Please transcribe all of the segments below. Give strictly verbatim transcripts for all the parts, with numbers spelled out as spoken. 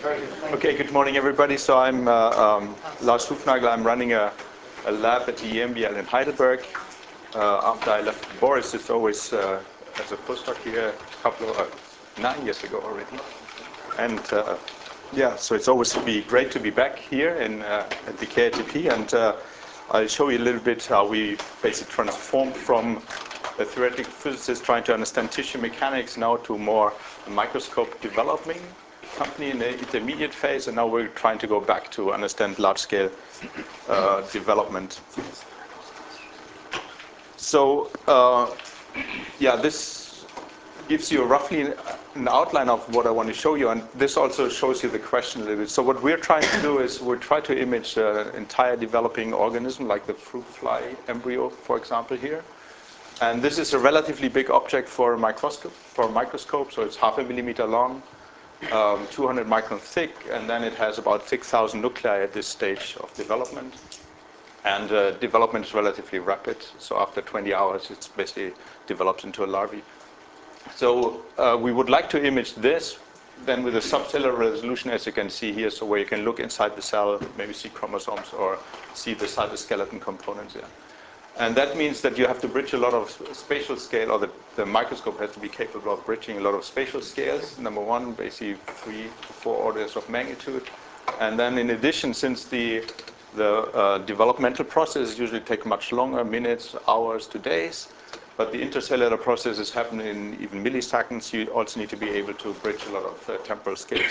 Okay, good morning, everybody. So I'm uh, um, Lars Hufnagel. I'm running a, a lab at the E M B L in Heidelberg. Uh, after I left Boris, it's always uh, as a postdoc here a couple of uh, nine years ago already. And uh, yeah, so it's always to be great to be back here in uh, at the K I T P, and uh, I'll show you a little bit how we basically transformed from a theoretical physicist trying to understand tissue mechanics now to more microscope developing company in the intermediate phase, and now we're trying to go back to understand large-scale uh, development. So uh, yeah, this gives you roughly an outline of what I want to show you, and this also shows you the question a little bit. So what we're trying to do is we're trying to image an entire developing organism, like the fruit fly embryo, for example, here. And this is a relatively big object for a microscope, for a microscope, so it's half a millimeter long, um, two hundred micron thick, and then it has about six thousand nuclei at this stage of development. And uh, development is relatively rapid, so after twenty hours, it's basically develops into a larvae. So uh, we would like to image this, then with a subcellular resolution, as you can see here, so where you can look inside the cell, maybe see chromosomes or see the cytoskeleton components here. And that means that you have to bridge a lot of spatial scale, or the, the microscope has to be capable of bridging a lot of spatial scales. Number one, basically three to four orders of magnitude. And then in addition, since the, the uh, developmental processes usually take much longer, minutes, hours to days, but the intercellular processes happen in even milliseconds, you also need to be able to bridge a lot of uh, temporal scales.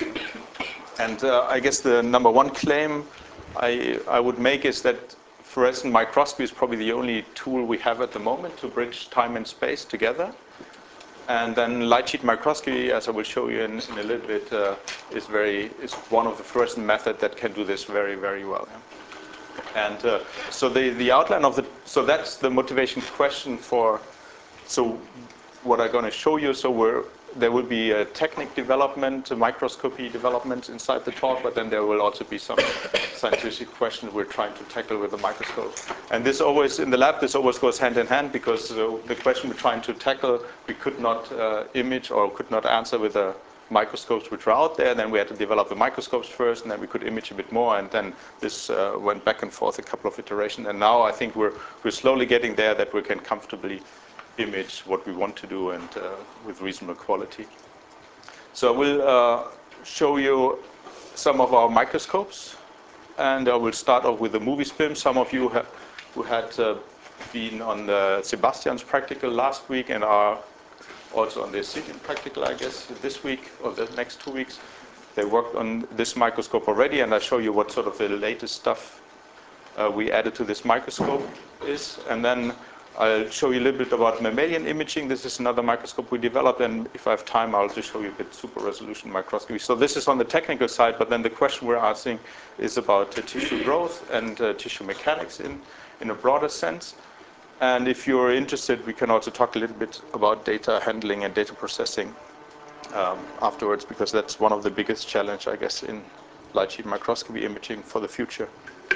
And uh, I guess the number one claim I, I would make is that fluorescent microscopy is probably the only tool we have at the moment to bridge time and space together. And then light sheet microscopy, as I will show you in, in a little bit, uh, is very is one of the fluorescent methods that can do this very, very well. Yeah. And uh, so the, the outline of the, so that's the motivation question for, so what I'm going to show you, so we're, there will be a technique development, a microscopy development inside the talk, but then there will also be some scientific questions we're trying to tackle with the microscope. And this always, in the lab, this always goes hand in hand, because uh, the question we're trying to tackle, we could not uh, image or could not answer with the microscopes which were out there. Then we had to develop the microscopes first, and then we could image a bit more, and then this uh, went back and forth a couple of iterations. And now I think we're, we're slowly getting there that we can comfortably image what we want to do, and uh, with reasonable quality. So I will uh, show you some of our microscopes, and I will start off with the movie spim. Some of you ha who had uh, been on the Sebastian's practical last week and are also on the Citian practical, I guess, this week or the next two weeks. They worked on this microscope already, and I show you what sort of the latest stuff uh, we added to this microscope is. And then I'll show you a little bit about mammalian imaging. This is another microscope we developed, and if I have time, I'll just show you a bit super resolution microscopy. So this is on the technical side, but then the question we're asking is about uh, tissue growth and uh, tissue mechanics in, in a broader sense. And if you're interested, we can also talk a little bit about data handling and data processing um, afterwards, because that's one of the biggest challenge, I guess, in light sheet microscopy imaging for the future.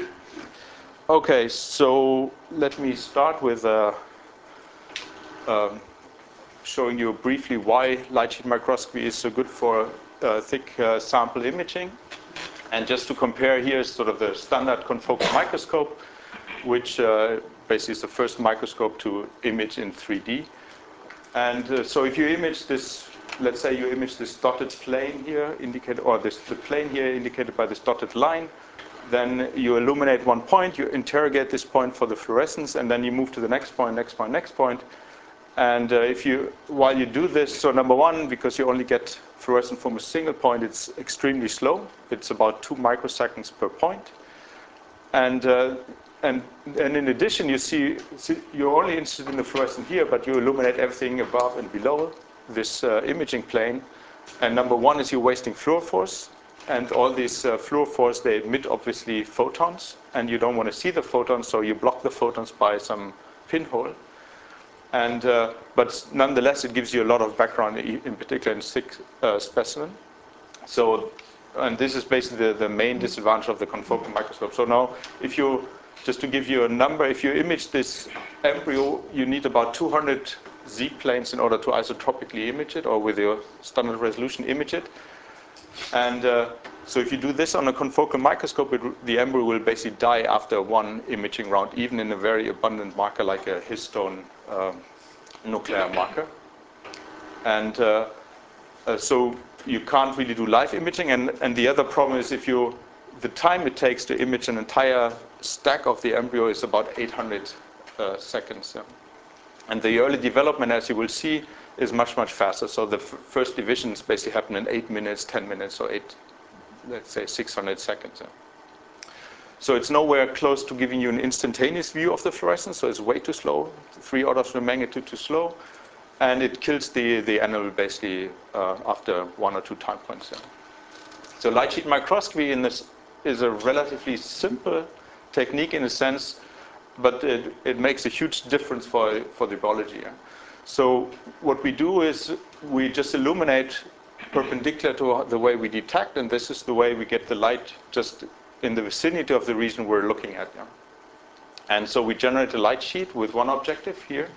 Okay, so let me start with uh, um, showing you briefly why light sheet microscopy is so good for uh, thick uh, sample imaging. And just to compare, here is sort of the standard confocal microscope, which uh, basically is the first microscope to image in three D. And uh, so if you image this, let's say you image this dotted plane here, indicated, or this the plane here indicated by this dotted line, then you illuminate one point, you interrogate this point for the fluorescence, and then you move to the next point, next point, next point. And uh, if you, while you do this, so number one, because you only get fluorescence from a single point, it's extremely slow. It's about two microseconds per point. And uh, and and in addition, you see, see you're only interested in the fluorescence here, but you illuminate everything above and below this uh, imaging plane. And number one is you're wasting fluorophores. And all these uh, fluorophores, they emit, obviously, photons. And you don't want to see the photons, so you block the photons by some pinhole. And, uh, but nonetheless, it gives you a lot of background, in particular in thick uh, specimen. So, and this is basically the, the main disadvantage of the confocal microscope. So now, if you, just to give you a number, if you image this embryo, you need about two hundred Z-planes in order to isotropically image it, or with your standard resolution image it. And uh, So if you do this on a confocal microscope, it, the embryo will basically die after one imaging round, even in a very abundant marker like a histone um, nuclear marker. And uh, uh, so you can't really do live imaging. And, and the other problem is if you, the time it takes to image an entire stack of the embryo is about eight hundred uh, seconds. Yeah. And the early development, as you will see, is much, much faster. So the f first divisions basically happen in eight minutes, ten minutes, or eight, let's say six hundred seconds. Yeah. So it's nowhere close to giving you an instantaneous view of the fluorescence, so it's way too slow, three orders of magnitude too slow. And it kills the, the animal basically uh, after one or two time points. Yeah. So light sheet microscopy in this is a relatively simple technique in a sense, but it, it makes a huge difference for, for the biology. Yeah. So what we do is we just illuminate perpendicular to the way we detect, and this is the way we get the light just in the vicinity of the region we're looking at. Yeah. And so we generate a light sheet with one objective here.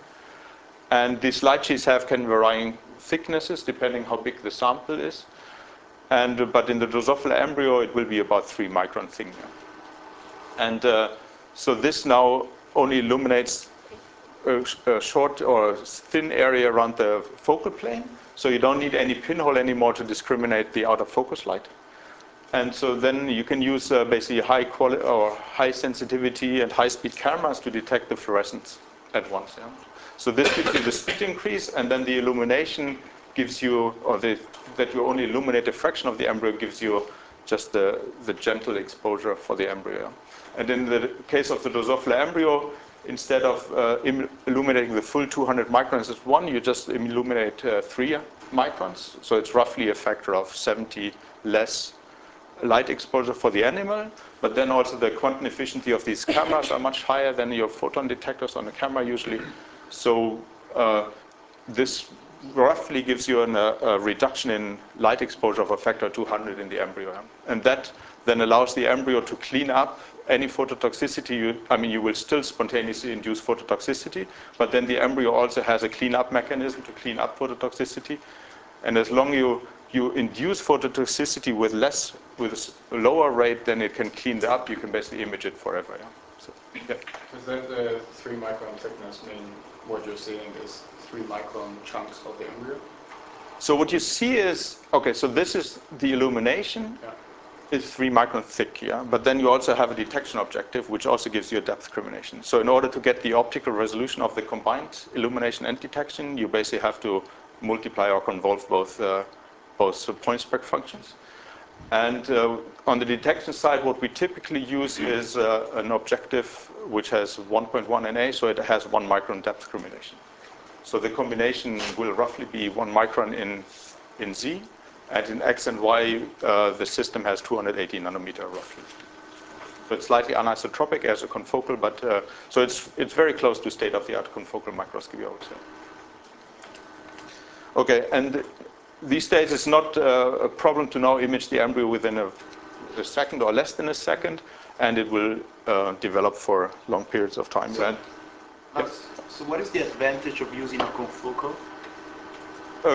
And these light sheets have can varying thicknesses depending how big the sample is. And, uh, but in the Drosophila embryo, it will be about three micron thick. Yeah. And uh, so this now only illuminates a, a short or thin area around the focal plane. So you don't need any pinhole anymore to discriminate the out of focus light. And so then you can use uh, basically high quality or high sensitivity and high speed cameras to detect the fluorescence at once. Yeah. So this gives you the speed increase, and then the illumination gives you, or the, that you only illuminate a fraction of the embryo gives you just the, the gentle exposure for the embryo. And in the case of the Drosophila embryo, instead of uh, illuminating the full two hundred microns as one, you just illuminate uh, three microns. So it's roughly a factor of seventy less light exposure for the animal, but then also the quantum efficiency of these cameras are much higher than your photon detectors on a camera usually. So uh, this roughly gives you an, uh, a reduction in light exposure of a factor two hundred in the embryo. And that then allows the embryo to clean up any phototoxicity. You, I mean, you will still spontaneously induce phototoxicity, but then the embryo also has a cleanup mechanism to clean up phototoxicity. And as long as you, you induce phototoxicity with less, with a lower rate, then it can clean it up. You can basically image it forever. Yeah. So, yeah. Does that the three micron thickness mean what you're seeing is three micron chunks of the embryo? So what you see is, okay, so this is the illumination. Yeah. Is three micron thick, yeah. But then you also have a detection objective, which also gives you a depth discrimination. So in order to get the optical resolution of the combined illumination and detection, you basically have to multiply or convolve both uh, both point spec functions. And uh, on the detection side, what we typically use is uh, an objective which has one point one N A, so it has one micron depth discrimination. So the combination will roughly be one micron in in Z. And in X and Y, uh, the system has two hundred eighty nanometer roughly. So it's slightly anisotropic as a confocal, but uh, so it's it's very close to state-of-the-art confocal microscopy, I would say. Okay, and these days it's not uh, a problem to now image the embryo within a, a second or less than a second, and it will uh, develop for long periods of time. So, and, yeah. So what is the advantage of using a confocal? Uh,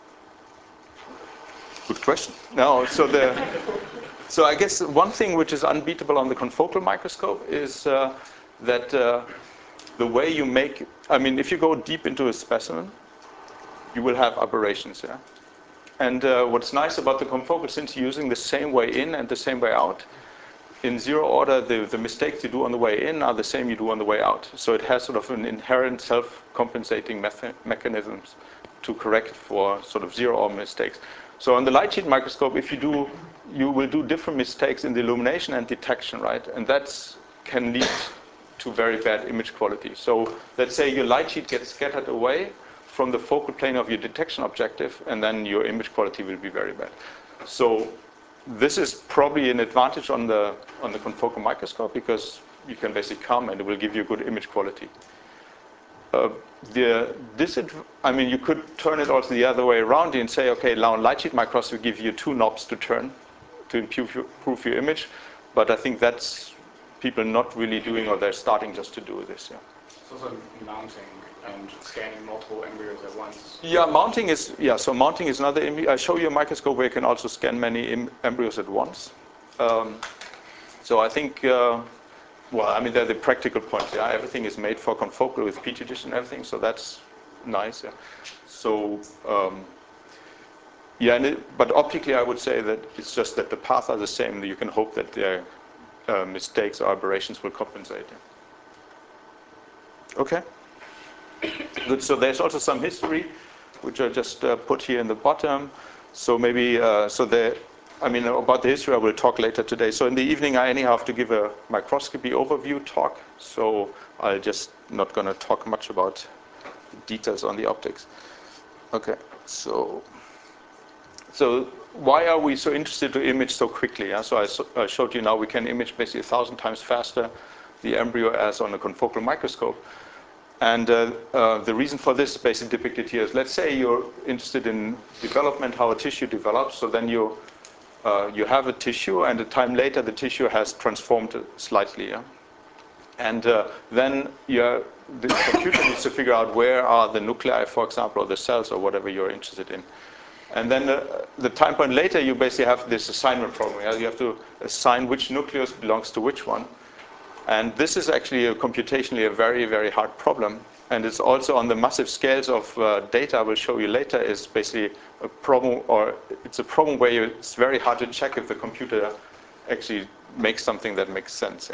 Good question. No, so the so I guess one thing which is unbeatable on the confocal microscope is uh, that uh, the way you make. I mean, if you go deep into a specimen, you will have aberrations. Yeah. And uh, what's nice about the confocal, since you're using the same way in and the same way out, in zero order, the, the mistakes you do on the way in are the same you do on the way out. So it has sort of an inherent self-compensating mechanisms to correct for sort of zero order mistakes. So on the light sheet microscope, if you do, you will do different mistakes in the illumination and detection, right? And that can lead to very bad image quality. So let's say your light sheet gets scattered away from the focal plane of your detection objective, and then your image quality will be very bad. So this is probably an advantage on the on the confocal microscope because you can basically come and it will give you good image quality. Uh, the disadv- I mean, you could turn it also the other way around and say, okay, now light sheet microscopy give you two knobs to turn to improve your, improve your image, but I think that's people not really doing, or they're starting just to do this. Yeah. It's also mounting and scanning multiple embryos at once. Yeah, mounting is yeah. So mounting is another. I show you a microscope where you can also scan many em embryos at once. Um, so I think, uh, well, I mean, they're the practical points. Yeah, everything is made for confocal with petri dish and everything. So that's nice. Yeah. So um, yeah, and it, but optically, I would say that it's just that the paths are the same. You can hope that their uh, mistakes or aberrations will compensate. Yeah. Okay. Good. So there's also some history, which I just uh, put here in the bottom. So maybe, uh, so the, I mean, about the history I will talk later today. So in the evening, I anyhow have to give a microscopy overview talk. So I'll just not going to talk much about details on the optics. Okay. So, so why are we so interested to image so quickly? Yeah? So I, so I showed you now we can image basically a thousand times faster the embryo as on a confocal microscope. And uh, uh, the reason for this is basically depicted here is, let's say you're interested in development, how a tissue develops. So then you uh, you have a tissue, and a time later the tissue has transformed slightly. Yeah? And uh, then you're, the computer needs to figure out where are the nuclei, for example, or the cells, or whatever you're interested in. And then uh, the time point later, you basically have this assignment problem. Yeah? You have to assign which nucleus belongs to which one. And this is actually a computationally a very, very hard problem. And it's also on the massive scales of uh, data I will show you later is basically a problem, or it's a problem where you, it's very hard to check if the computer actually makes something that makes sense. Yeah.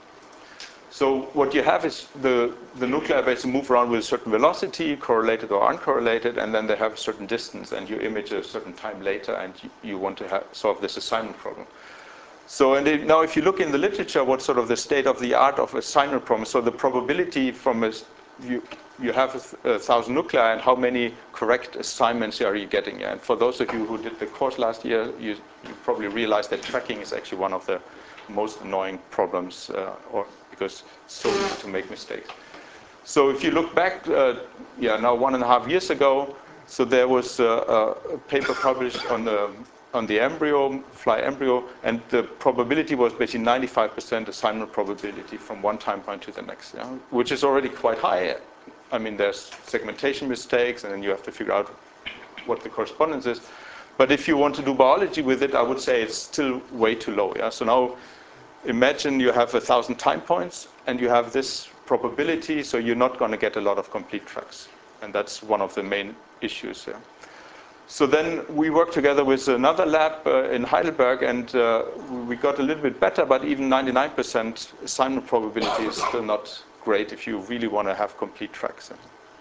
So what you have is the, the nuclei basically move around with a certain velocity, correlated or uncorrelated, and then they have a certain distance, and you image a certain time later, and you, you want to have, solve this assignment problem. So and it, now if you look in the literature, what's sort of the state of the art of assignment problems? So the probability from a, you, you have a, th a thousand nuclei, and how many correct assignments are you getting? And for those of you who did the course last year, you, you probably realized that tracking is actually one of the most annoying problems, uh, or because it's so easy to make mistakes. So if you look back, uh, yeah, now one and a half years ago, so there was a, a paper published on the on the embryo, fly embryo, and the probability was basically ninety-five percent assignment probability from one time point to the next, yeah? Which is already quite high. I mean, there's segmentation mistakes, and then you have to figure out what the correspondence is. But if you want to do biology with it, I would say it's still way too low. Yeah. So now, imagine you have a thousand time points, and you have this probability, so you're not going to get a lot of complete tracks, and that's one of the main issues here. So then we worked together with another lab uh, in Heidelberg, and uh, we got a little bit better, but even ninety-nine percent assignment probability is still not great if you really want to have complete tracks.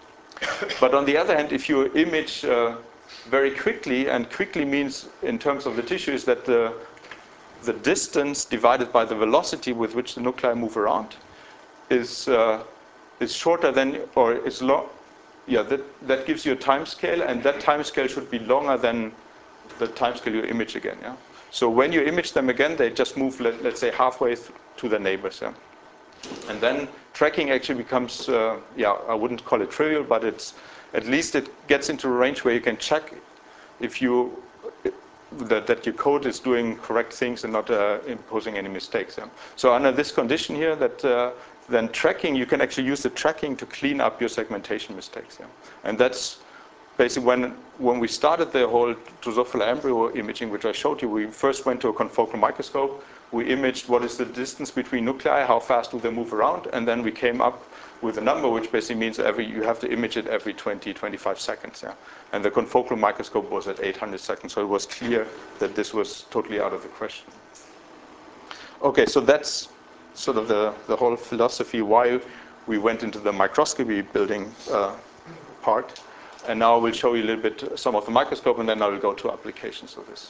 But on the other hand, if you image uh, very quickly, and quickly means in terms of the tissue is that the, the distance divided by the velocity with which the nuclei move around is, uh, is shorter than, or is long. Yeah, that, that gives you a time scale, and that time scale should be longer than the time scale you image again. Yeah? So when you image them again, they just move, let, let's say, halfway to their neighbors. Yeah? And then tracking actually becomes, uh, yeah, I wouldn't call it trivial, but it's, at least it gets into a range where you can check if you, that, that your code is doing correct things and not uh, imposing any mistakes. Yeah? So under this condition here, that uh, then tracking, you can actually use the tracking to clean up your segmentation mistakes. Yeah? And that's basically when, when we started the whole Drosophila embryo imaging, which I showed you, we first went to a confocal microscope. We imaged what is the distance between nuclei, how fast do they move around, and then we came up with a number which basically means every, you have to image it every twenty, twenty-five seconds. Yeah? And the confocal microscope was at eight hundred seconds, so it was clear that this was totally out of the question. Okay, so that's sort of the, the whole philosophy why we went into the microscopy building uh, part. And now I will show you a little bit some of the microscope, and then I will go to applications of this.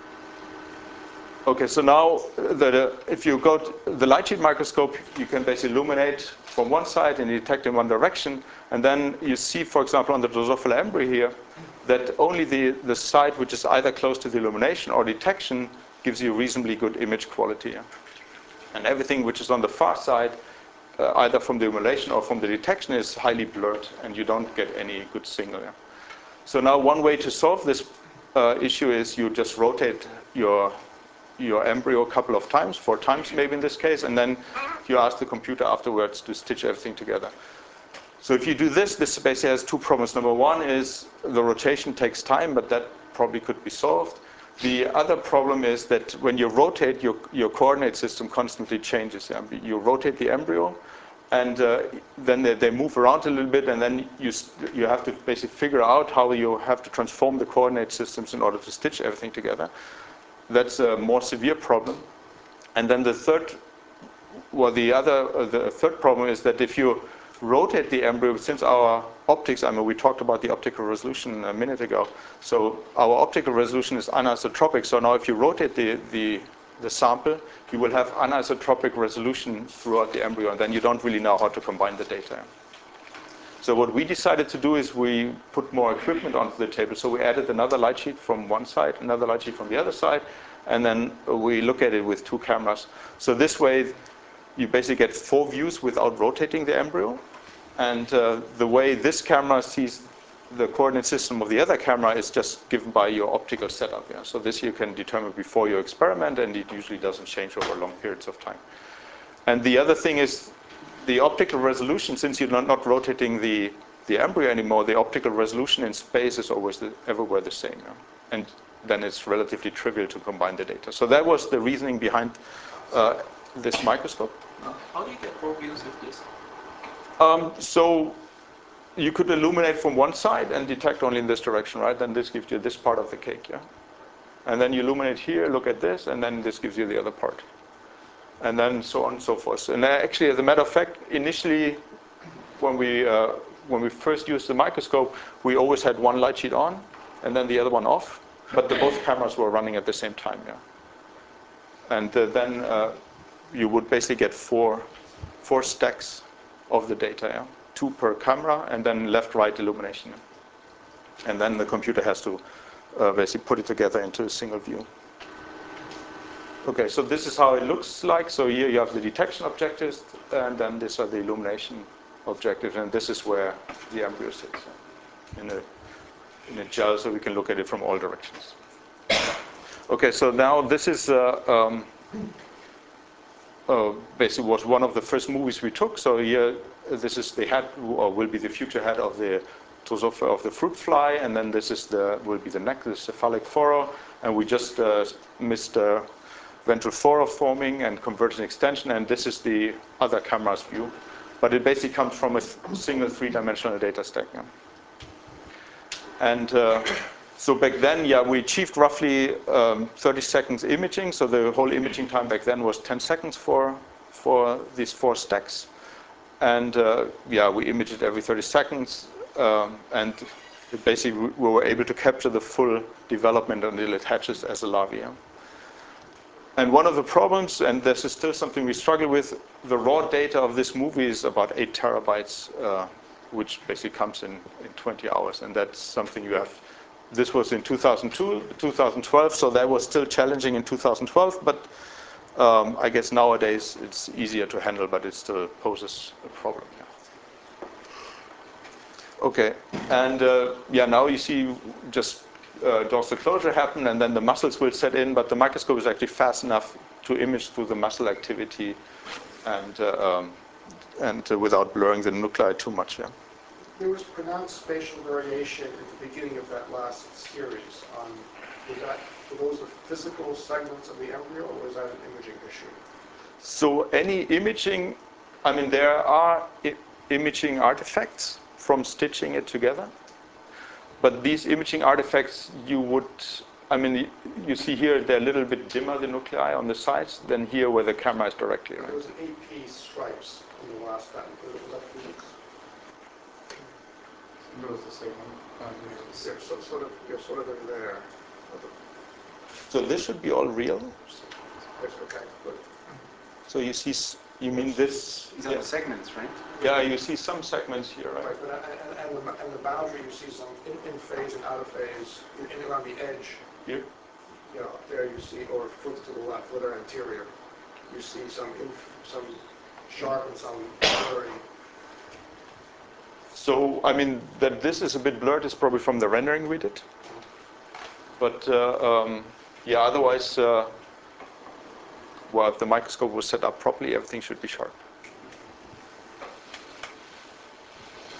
Okay, so now the, if you go to the light sheet microscope, you can basically illuminate from one side and detect in one direction. And then you see, for example, on the Drosophila embryo here, that only the, the side which is either close to the illumination or detection gives you reasonably good image quality. And everything which is on the far side, uh, either from the illumination or from the detection, is highly blurred, and you don't get any good signal. Yeah? So now one way to solve this uh, issue is you just rotate your your embryo a couple of times, four times maybe in this case, and then you ask the computer afterwards to stitch everything together. So if you do this, this basically has two problems. Number one is the rotation takes time, but that probably could be solved. The other problem is that when you rotate, your, your coordinate system constantly changes. Yeah? You rotate the embryo, and uh, then they, they move around a little bit, and then you, you have to basically figure out how you have to transform the coordinate systems in order to stitch everything together. That's a more severe problem. And then the third, well, the other, uh, the third problem is that if you rotate the embryo, since our optics, I mean, we talked about the optical resolution a minute ago. So our optical resolution is anisotropic. So now if you rotate the, the, the sample, you will have anisotropic resolution throughout the embryo, and then you don't really know how to combine the data. So what we decided to do is we put more equipment onto the table. So we added another light sheet from one side, another light sheet from the other side, and then we look at it with two cameras. So this way, you basically get four views without rotating the embryo. And uh, the way this camera sees the coordinate system of the other camera is just given by your optical setup. Yeah? So this you can determine before you experiment, and it usually doesn't change over long periods of time. And the other thing is the optical resolution, since you're not, not rotating the, the embryo anymore, the optical resolution in space is always the, everywhere the same. Yeah? And then it's relatively trivial to combine the data. So that was the reasoning behind uh, this microscope. How do you get four views of this? Um, so you could illuminate from one side and detect only in this direction, right? Then this gives you this part of the cake, yeah? And then you illuminate here, look at this, and then this gives you the other part. And then so on and so forth. And actually, as a matter of fact, initially, when we, uh, when we first used the microscope, we always had one light sheet on, and then the other one off. But the, both cameras were running at the same time, yeah? And uh, then uh, you would basically get four, four stacks of the data, yeah? Two per camera, and then left-right illumination. And then the computer has to uh, basically put it together into a single view. Okay, so this is how it looks like. So here you have the detection objectives, and then these are the illumination objectives, and this is where the embryo sits, yeah? in, a, in a gel, so we can look at it from all directions. Okay, so now this is uh, um, uh, basically was one of the first movies we took. So here, this is the head, or will be the future head of the Drosophila of the fruit fly, and then this is the will be the neck, the cephalic furrow, and we just uh, missed uh, ventral furrow forming and convergent extension, and this is the other camera's view. But it basically comes from a th single three-dimensional data stack. Yeah? And uh, so back then, yeah, we achieved roughly um, thirty seconds imaging. So the whole imaging time back then was ten seconds for, for these four stacks. And uh, yeah, we imaged it every thirty seconds. Um, and basically, we were able to capture the full development until it hatches as a larvae. Yeah? And one of the problems, and this is still something we struggle with, the raw data of this movie is about eight terabytes, uh, which basically comes in, in twenty hours. And that's something you have. This was in two thousand two, two thousand twelve, so that was still challenging in two thousand twelve. But um, I guess nowadays it's easier to handle, but it still poses a problem. Yeah. Okay, and uh, yeah, now you see just uh, dorsal closure happen, and then the muscles will set in, but the microscope is actually fast enough to image through the muscle activity and, uh, um, and uh, without blurring the nuclei too much. Yeah. There was pronounced spatial variation at the beginning of that last series. Um, was that, were those the physical segments of the embryo, or was that an imaging issue? So any imaging, I mean, there are I imaging artifacts from stitching it together. But these imaging artifacts, you would, I mean, you see here, they're a little bit dimmer, the nuclei on the sides, than here where the camera is directly. Right? There was an A P stripes in the last time. Was that physics? It was the same one. Um, They're so, sort of, you're sort of in there. So this should be all real. Yes, okay, good. So you see, you mean this? These are the segments, right? Yeah, you see some segments here, right? Right, but uh, and, and, the, and the boundary, you see some in, in phase and out of phase, in, in around the edge. Here? You know, up there you see, or further to the left, further anterior, you see some in, some sharp and some blurry. So, I mean, that this is a bit blurred is probably from the rendering we did. But, uh, um, yeah, otherwise, uh, well, if the microscope was set up properly, everything should be sharp.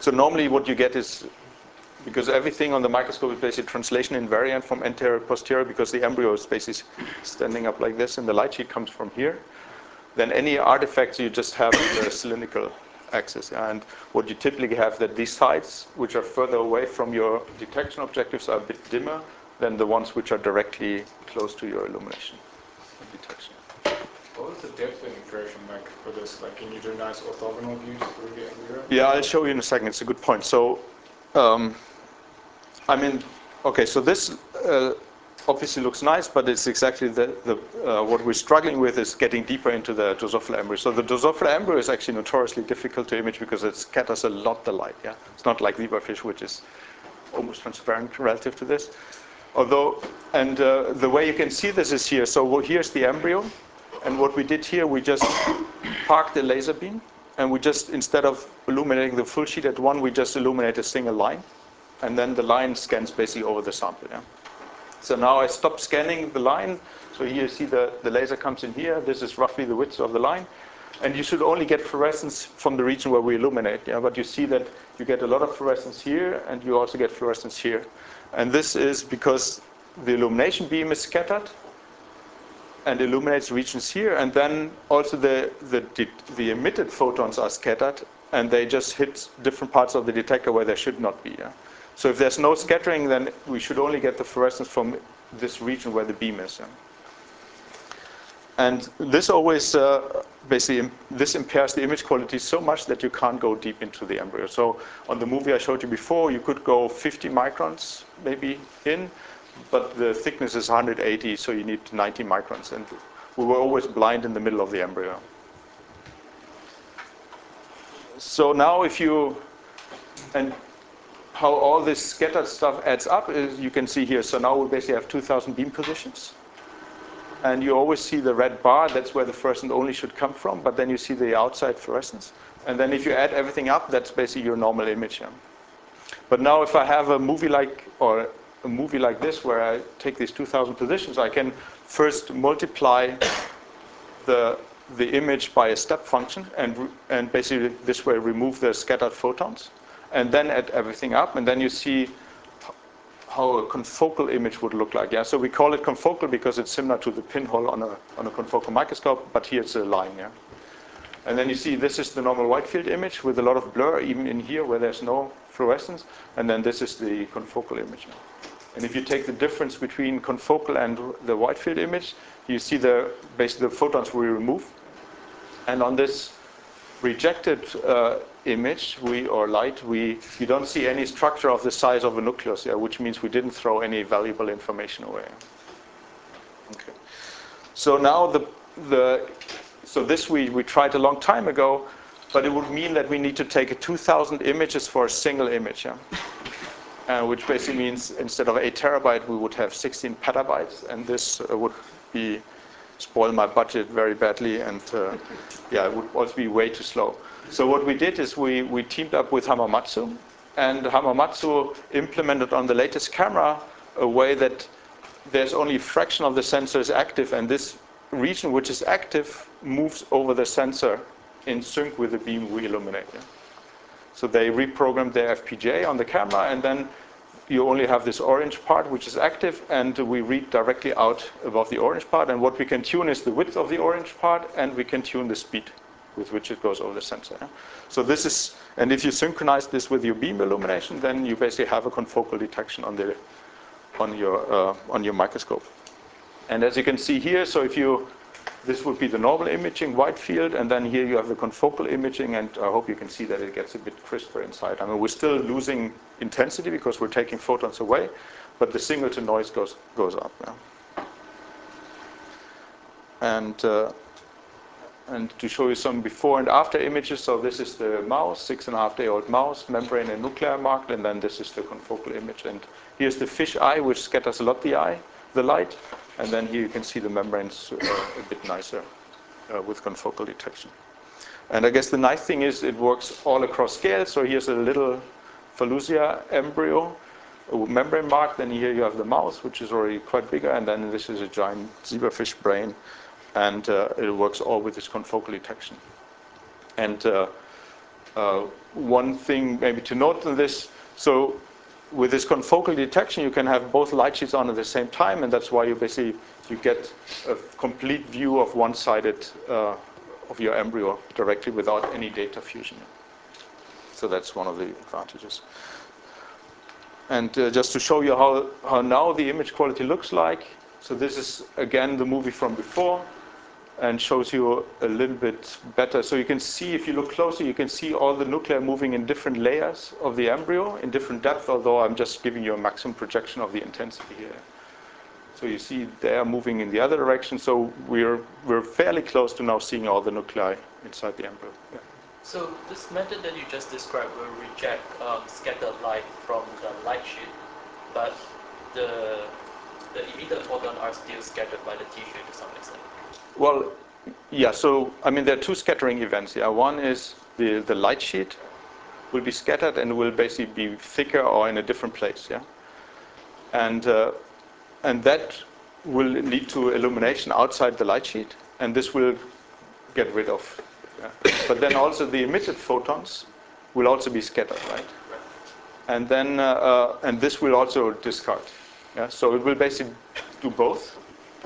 So normally what you get is, because everything on the microscope is basically translation invariant from anterior to posterior, because the embryo is basically standing up like this and the light sheet comes from here, then any artifacts you just have on the cylindrical axis. And what you typically have that these sides, which are further away from your detection objectives, are a bit dimmer than the ones which are directly close to your illumination detection. What was the depth version like for this? Like, can you do nice orthogonal views through the embryo? Yeah, I'll show you in a second. It's a good point. So, um, I mean, okay, so this uh, obviously looks nice, but it's exactly the, the uh, what we're struggling with is getting deeper into the Drosophila embryo. So the Drosophila embryo is actually notoriously difficult to image because it scatters a lot the light. Yeah, it's not like zebrafish, which is almost transparent relative to this. Although, and uh, the way you can see this is here. So here's the embryo, and what we did here, we just parked the laser beam, and we just, instead of illuminating the full sheet at one, we just illuminate a single line, and then the line scans basically over the sample. Yeah? So now I stop scanning the line. So here you see the, the laser comes in here. This is roughly the width of the line. And you should only get fluorescence from the region where we illuminate. Yeah? But you see that you get a lot of fluorescence here, and you also get fluorescence here. And this is because the illumination beam is scattered and illuminates regions here. And then also the, the, the emitted photons are scattered, and they just hit different parts of the detector where they should not be. Yeah? So if there's no scattering, then we should only get the fluorescence from this region where the beam is. Yeah? And this always, uh, basically, this impairs the image quality so much that you can't go deep into the embryo. So on the movie I showed you before, you could go fifty microns maybe in, but the thickness is one hundred eighty, so you need ninety microns. And we were always blind in the middle of the embryo. So now if you, and how all this scattered stuff adds up is you can see here. So now we basically have two thousand beam positions. And you always see the red bar. That's where the fluorescence only should come from. But then you see the outside fluorescence. And then if you add everything up, that's basically your normal image. Yeah? But now if I have a movie like, or a movie like this, where I take these two thousand positions, I can first multiply the, the image by a step function. And, and basically this way remove the scattered photons. And then add everything up. And then you see how a confocal image would look like. Yeah, so we call it confocal because it's similar to the pinhole on a on a confocal microscope, but here it's a line. Yeah, and then you see this is the normal wide field image with a lot of blur, even in here where there's no fluorescence, and then this is the confocal image. And if you take the difference between confocal and the wide field image, you see the basically the photons we remove, and on this rejected uh, image, we or light, we you don't see any structure of the size of a nucleus, yeah, which means we didn't throw any valuable information away. Okay. So now the the so this we we tried a long time ago, but it would mean that we need to take two thousand images for a single image, yeah. Uh, which basically means instead of eight terabyte, we would have sixteen petabytes, and this uh, would be spoil my budget very badly, and uh, yeah, it would also be way too slow. So what we did is we, we teamed up with Hamamatsu, and Hamamatsu implemented on the latest camera a way that there's only a fraction of the sensor is active, and this region which is active moves over the sensor in sync with the beam we illuminate. Yeah? So they reprogrammed their F P G A on the camera, and then you only have this orange part which is active, and we read directly out above the orange part. And what we can tune is the width of the orange part, and we can tune the speed with which it goes over the sensor. Yeah? So this is, and if you synchronize this with your beam illumination, then you basically have a confocal detection on the on your uh, on your microscope. And as you can see here, so if you this would be the normal imaging, wide field, and then here you have the confocal imaging, and I hope you can see that it gets a bit crisper inside. I mean, we're still losing intensity because we're taking photons away, but the signal to noise goes goes up. Yeah. And uh, and to show you some before and after images, so this is the mouse, six and a half day old mouse, membrane and nuclear marked, and then this is the confocal image. And here's the fish eye, which scatters a lot the eye, the light. And then here you can see the membranes uh, a bit nicer uh, with confocal detection. And I guess the nice thing is it works all across scales. So here's a little Phalusia embryo, a membrane mark. Then here you have the mouse, which is already quite bigger. And then this is a giant zebrafish brain. And uh, it works all with this confocal detection. And uh, uh, one thing maybe to note on this, so with this confocal detection, you can have both light sheets on at the same time, and that's why you basically you get a complete view of one-sided uh, of your embryo directly without any data fusion. So that's one of the advantages. And uh, just to show you how, how now the image quality looks like, so this is again the movie from before, and shows you a little bit better. So you can see, if you look closer, you can see all the nuclei moving in different layers of the embryo in different depth, although I'm just giving you a maximum projection of the intensity here. So you see they are moving in the other direction. So we're, we're fairly close to now seeing all the nuclei inside the embryo. Yeah. So this method that you just described will reject um, scattered light from the light sheet, but the, the emitted photons are still scattered by the tissue to some extent. Well, yeah, so, I mean, there are two scattering events. Yeah, one is the, the light sheet will be scattered and will basically be thicker or in a different place, yeah? And, uh, and that will lead to illumination outside the light sheet, and this will get rid of. Yeah. But then also the emitted photons will also be scattered, right? And then, uh, uh, and this will also discard. Yeah, so it will basically do both.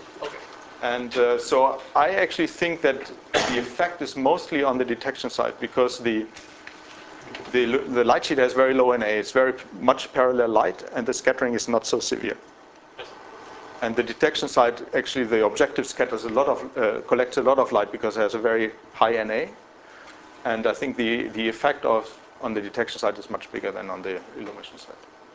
And uh, so I actually think that the effect is mostly on the detection side, because the, the, the light sheet has very low N A. It's very much parallel light, and the scattering is not so severe. And the detection side, actually the objective scatters a lot of, uh, collects a lot of light because it has a very high N A. And I think the, the effect of on the detection side is much bigger than on the illumination side.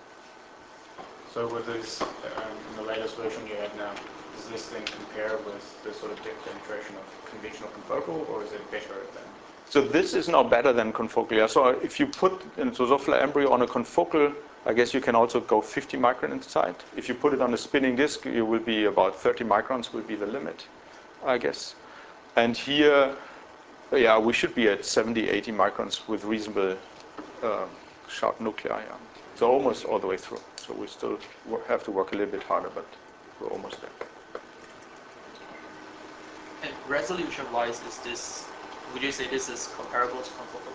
So with this, um, in the latest version you have now, does this thing compare with the sort of depth penetration of conventional confocal, or is it better than? So this is now better than confocal. Yeah. So if you put a Drosophila embryo on a confocal, I guess you can also go fifty micron inside. If you put it on a spinning disk, you will be about thirty microns will be the limit, I guess. And here, yeah, we should be at seventy, eighty microns with reasonable uh, sharp nuclei. Yeah. So almost all the way through. So we still have to work a little bit harder, but we're almost there. And resolution-wise, is this? Would you say this is comparable to confocal?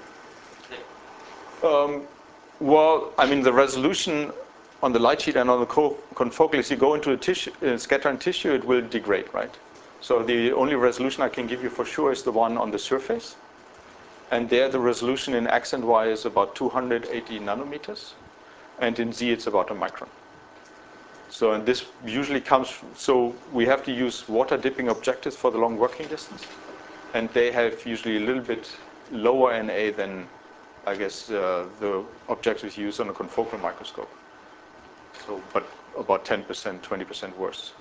Um, well, I mean, the resolution on the light sheet and on the confocal, as you go into a tissue, uh, scattering tissue, it will degrade, right? So the only resolution I can give you for sure is the one on the surface. And there the resolution in X and Y is about two hundred eighty nanometers. And in Z it's about a micron. So, and this usually comes, so we have to use water dipping objectives for the long working distance. And they have usually a little bit lower N A than, I guess, uh, the objectives used on a confocal microscope. So, but about ten percent, twenty percent worse.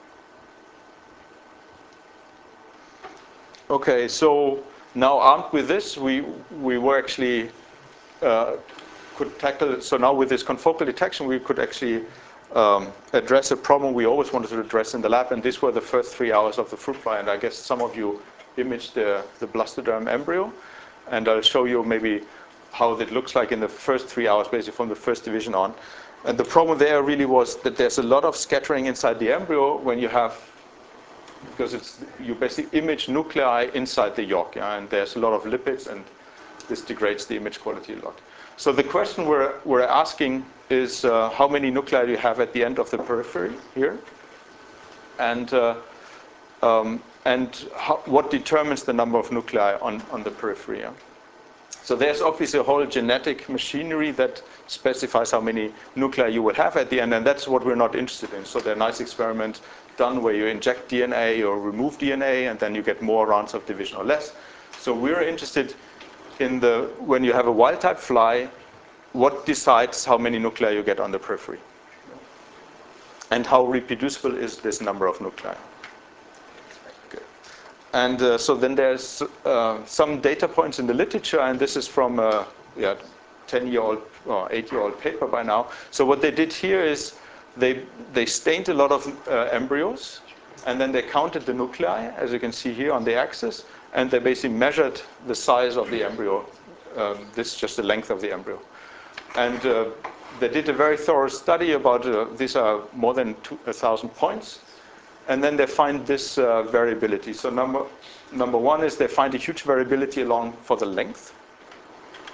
Okay, so now armed with this, we, we were actually, uh, could tackle, so now with this confocal detection, we could actually um, address a problem we always wanted to address in the lab, and these were the first three hours of the fruit fly, and I guess some of you imaged the, the blastoderm embryo, and I'll show you maybe how it looks like in the first three hours, basically from the first division on. And the problem there really was that there's a lot of scattering inside the embryo when you have, because it's, you basically image nuclei inside the yolk, yeah, and there's a lot of lipids, and this degrades the image quality a lot. So the question we're, we're asking is uh, how many nuclei do you have at the end of the periphery here? And, uh, um, and how, what determines the number of nuclei on, on the periphery? Yeah? So there's obviously a whole genetic machinery that specifies how many nuclei you will have at the end, and that's what we're not interested in. So there are nice experiments done where you inject D N A or remove D N A, and then you get more rounds of division or less. So we're interested in the, when you have a wild-type fly, what decides how many nuclei you get on the periphery? And how reproducible is this number of nuclei? Okay. And uh, so then there's uh, some data points in the literature, and this is from a yeah, ten-year-old or eight-year-old paper by now. So what they did here is they, they stained a lot of uh, embryos, and then they counted the nuclei, as you can see here on the axis, and they basically measured the size of the embryo. Um, this is just the length of the embryo. And uh, they did a very thorough study about, uh, these are more than two, a thousand points. And then they find this uh, variability. So number, number one is they find a huge variability along for the length.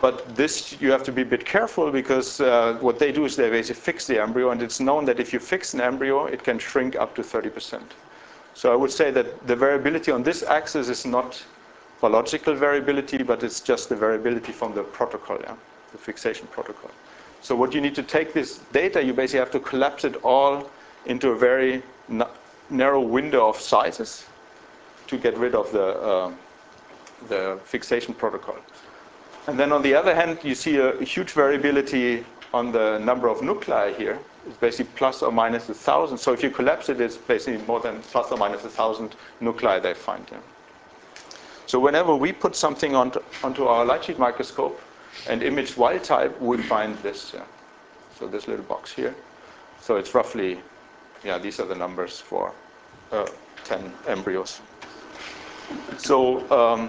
But this, you have to be a bit careful because uh, what they do is they basically fix the embryo, and it's known that if you fix an embryo, it can shrink up to thirty percent. So I would say that the variability on this axis is not biological variability, but it's just the variability from the protocol, yeah, the fixation protocol. So what you need to take this data, you basically have to collapse it all into a very na- narrow window of sizes to get rid of the, uh, the fixation protocol. And then on the other hand, you see a, a huge variability on the number of nuclei here. It's basically plus or minus a thousand. So if you collapse it, it's basically more than plus or minus a thousand nuclei they find. Yeah. So whenever we put something onto, onto our light sheet microscope and image wild type, we find this. Yeah. So this little box here. So it's roughly, yeah, these are the numbers for uh, ten embryos. So. Um,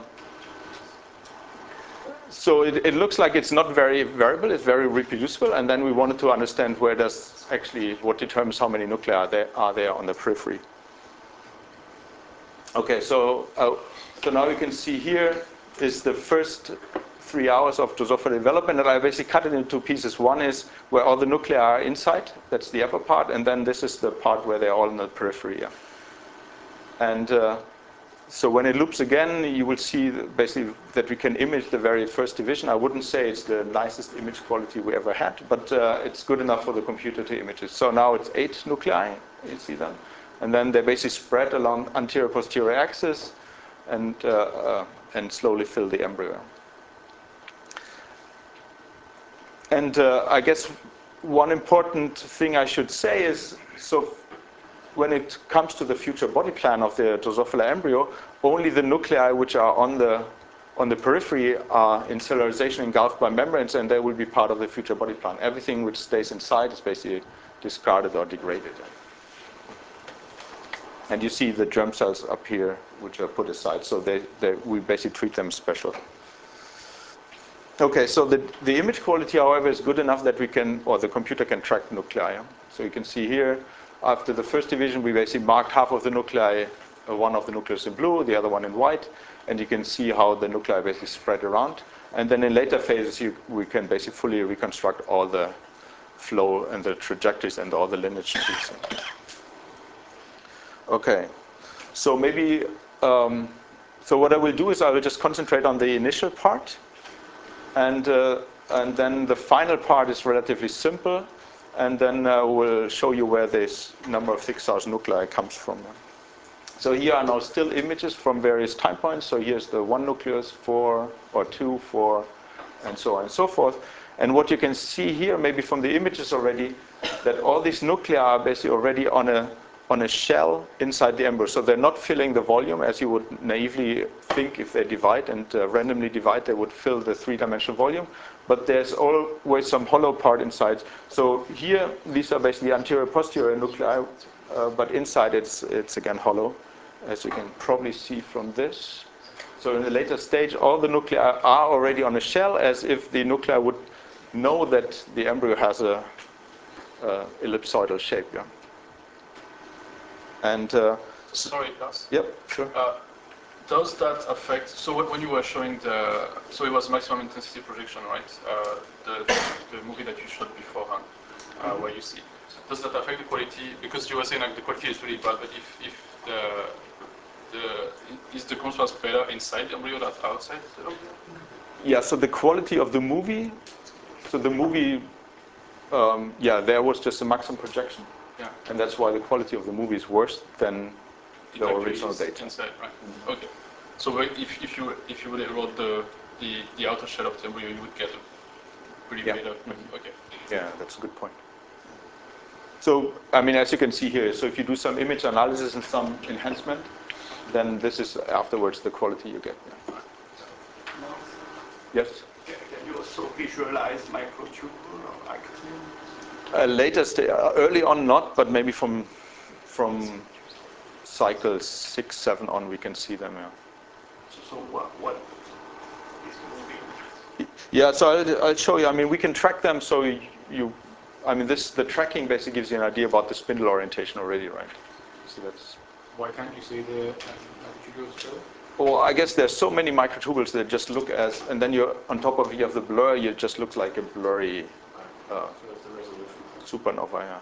So it, it looks like it's not very variable, it's very reproducible, and then we wanted to understand where does actually, what determines how many nuclei are there, are there on the periphery. Okay, so, uh, so now you can see here is the first three hours of Drosophila development, and I basically cut it into two pieces. One is where all the nuclei are inside, that's the upper part, and then this is the part where they're all in the periphery. Yeah. And uh, So when it loops again, you will see basically that we can image the very first division. I wouldn't say it's the nicest image quality we ever had, but uh, it's good enough for the computer to image it. So now it's eight nuclei, you see them. And then they basically spread along anterior-posterior axis and, uh, uh, and slowly fill the embryo. And uh, I guess one important thing I should say is, so when it comes to the future body plan of the Drosophila embryo, only the nuclei which are on the on the periphery are in cellularization engulfed by membranes, and they will be part of the future body plan. Everything which stays inside is basically discarded or degraded. And you see the germ cells up here, which are put aside. So they, they we basically treat them special. Okay, so the, the image quality, however, is good enough that we can, or the computer can track nuclei. So you can see here, after the first division, we basically marked half of the nuclei, uh, one of the nucleus in blue, the other one in white, and you can see how the nuclei basically spread around. And then in later phases, you, we can basically fully reconstruct all the flow and the trajectories and all the lineage trees. Okay, so maybe, um, so what I will do is I will just concentrate on the initial part, and uh, and then the final part is relatively simple. And then uh, we'll show you where this number of six thousand nuclei comes from. So here are now still images from various time points. So here's the one nucleus, four, or two, four, and so on and so forth. And what you can see here, maybe from the images already, that all these nuclei are basically already on a on a shell inside the embryo. So they're not filling the volume as you would naively think. If they divide and uh, randomly divide, they would fill the three-dimensional volume. But there's always some hollow part inside. So here, these are basically anterior-posterior nuclei, uh, but inside it's it's again hollow, as you can probably see from this. So in the later stage, all the nuclei are already on a shell, as if the nuclei would know that the embryo has a uh, ellipsoidal shape. Yeah. And uh, sorry, Lars. Yep, sure. Uh, does that affect? So when you were showing the, so it was maximum intensity projection, right? Uh, the, the movie that you showed beforehand, uh, where you see. Does that affect the quality? Because you were saying like the quality is really bad, but if if the the is the contrast better inside the embryo than outside the embryo? Yeah. So the quality of the movie. So the movie. Um, yeah, there was just a maximum projection. Yeah. And that's why the quality of the movie is worse than It the actually original is data. inside, right? Mm-hmm. Okay. So if if you if you would erode the the the outer shell of the embryo, you would get a pretty Yeah. better. Mm-hmm. Okay. Yeah, that's a good point. So, I mean, as you can see here, so if you do some image analysis and some enhancement, then this is afterwards the quality you get. Yeah. Yes? Can you also visualize microtubule or actin? Uh, later, sta- uh, early on not, but maybe from from cycle six, seven on, we can see them. Yeah. So, so what, what is moving? Yeah, so I'll, I'll show you. I mean, we can track them. So you, you, I mean, this the tracking basically gives you an idea about the spindle orientation already, right? So that's. Why can't you see the um, tubules still? or I guess there's so many microtubules that just look as, and then you're on top of you have the blur, you just look like a blurry uh, So that's the resolution. supernova. Yeah.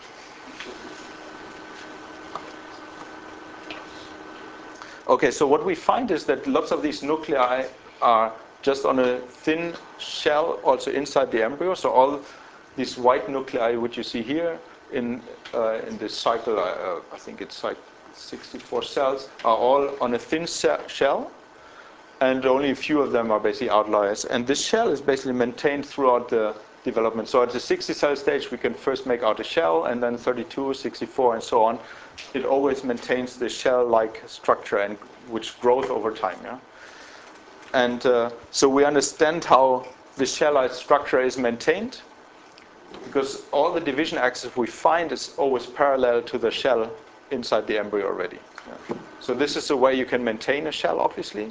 Okay, so what we find is that lots of these nuclei are just on a thin shell, also inside the embryo. So all these white nuclei, which you see here in uh, in this cycle, uh, I think it's like sixty-four cells, are all on a thin se- shell, and only a few of them are basically outliers. And this shell is basically maintained throughout the development. So at the sixty cell stage, we can first make out a shell, and then thirty-two, sixty-four, and so on. It always maintains the shell-like structure, and which grows over time. Yeah. And uh, so we understand how the shell-like structure is maintained, because all the division axis we find is always parallel to the shell inside the embryo already. Yeah. So this is a way you can maintain a shell, obviously.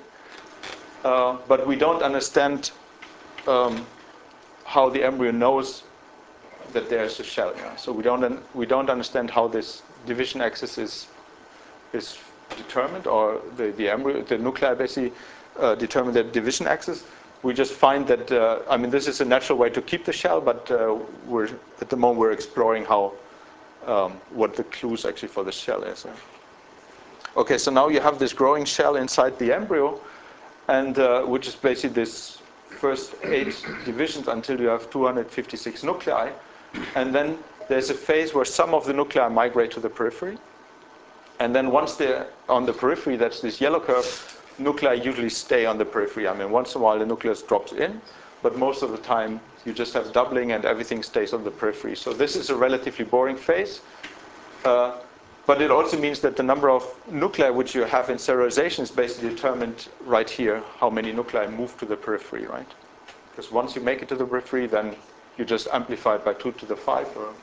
Uh, but we don't understand um, how the embryo knows that there's a shell. Yeah? So we don't un- we don't understand how this division axis is is determined, or the, the embryo, the nuclei basically uh, determine the division axis. We just find that uh, I mean this is a natural way to keep the shell, but uh, we're at the moment we're exploring how um, what the clues actually for the shell is. Yeah? Okay, so now you have this growing shell inside the embryo, and uh, which is basically this first eight divisions until you have two hundred fifty-six nuclei. And then there's a phase where some of the nuclei migrate to the periphery. And then once they're on the periphery, that's this yellow curve, nuclei usually stay on the periphery. I mean, once in a while the nucleus drops in, but most of the time you just have doubling and everything stays on the periphery. So this is a relatively boring phase. Uh, But it also means that the number of nuclei which you have in serialization is basically determined right here, how many nuclei move to the periphery, right? Because once you make it to the periphery, then you just amplify it by two to the five, or,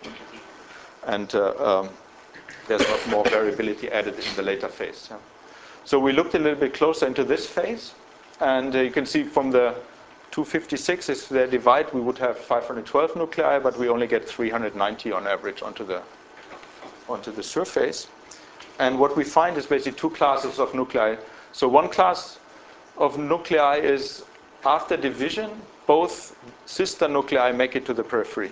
and uh, um, there's not more variability added in the later phase. Yeah. So we looked a little bit closer into this phase, and uh, you can see from the two hundred fifty-six, if they divide, we would have five hundred twelve nuclei, but we only get three hundred ninety on average onto the onto the surface. And what we find is basically two classes of nuclei. So one class of nuclei is after division, both sister nuclei make it to the periphery.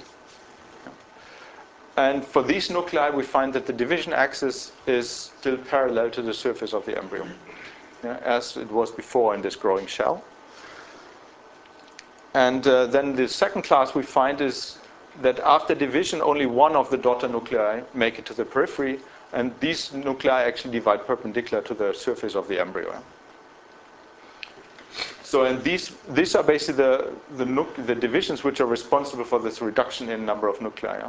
And for these nuclei, we find that the division axis is still parallel to the surface of the embryo, yeah, as it was before in this growing shell. And uh, then the second class we find is that after division, only one of the daughter nuclei make it to the periphery, and these nuclei actually divide perpendicular to the surface of the embryo. So, and these these are basically the the, nuc- the divisions which are responsible for this reduction in number of nuclei.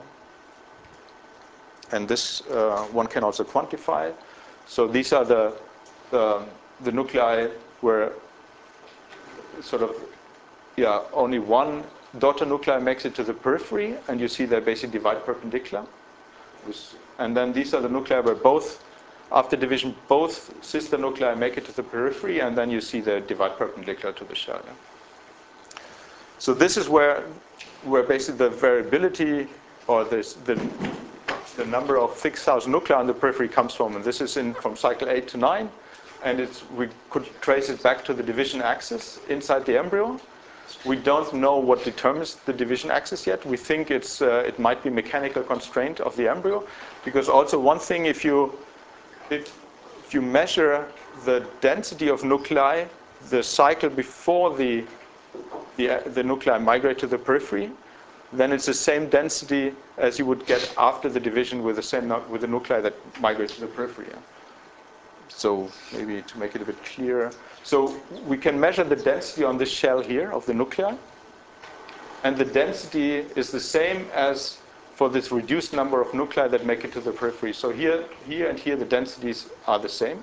And this uh, one can also quantify. So these are the the, the nuclei where sort of yeah only one daughter nuclei makes it to the periphery, and you see they basically divide perpendicular. And then these are the nuclei where both, after division, both sister nuclei make it to the periphery, and then you see they divide perpendicular to the shell. Yeah? So this is where, where basically the variability, or this, the the number of fixed thousand nuclei on the periphery comes from, and this is in from cycle eight to nine, and it's we could trace it back to the division axis inside the embryo. We don't know what determines the division axis yet. We think it's uh, it might be mechanical constraint of the embryo, because also one thing, if you if, if you measure the density of nuclei, the cycle before the the, uh, the nuclei migrate to the periphery, then it's the same density as you would get after the division with the same nu- with the nuclei that migrate to the periphery. Yeah? So maybe to make it a bit clearer. So we can measure the density on this shell here of the nuclei. And the density is the same as for this reduced number of nuclei that make it to the periphery. So here, here and here the densities are the same.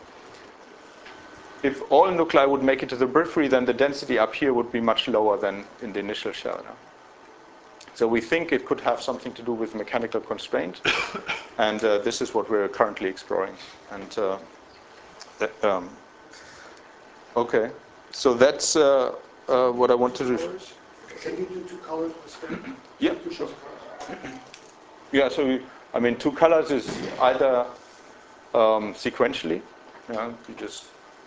If all nuclei would make it to the periphery, then the density up here would be much lower than in the initial shell. No? So we think it could have something to do with mechanical constraint. And uh, this is what we're currently exploring. And uh, that, um, okay, so that's uh, uh, what I want to do. Colors? Can you do two colors instead? Yeah, Two sure. colors. Yeah, so we, I mean, two colors is either um, sequentially, you know, you just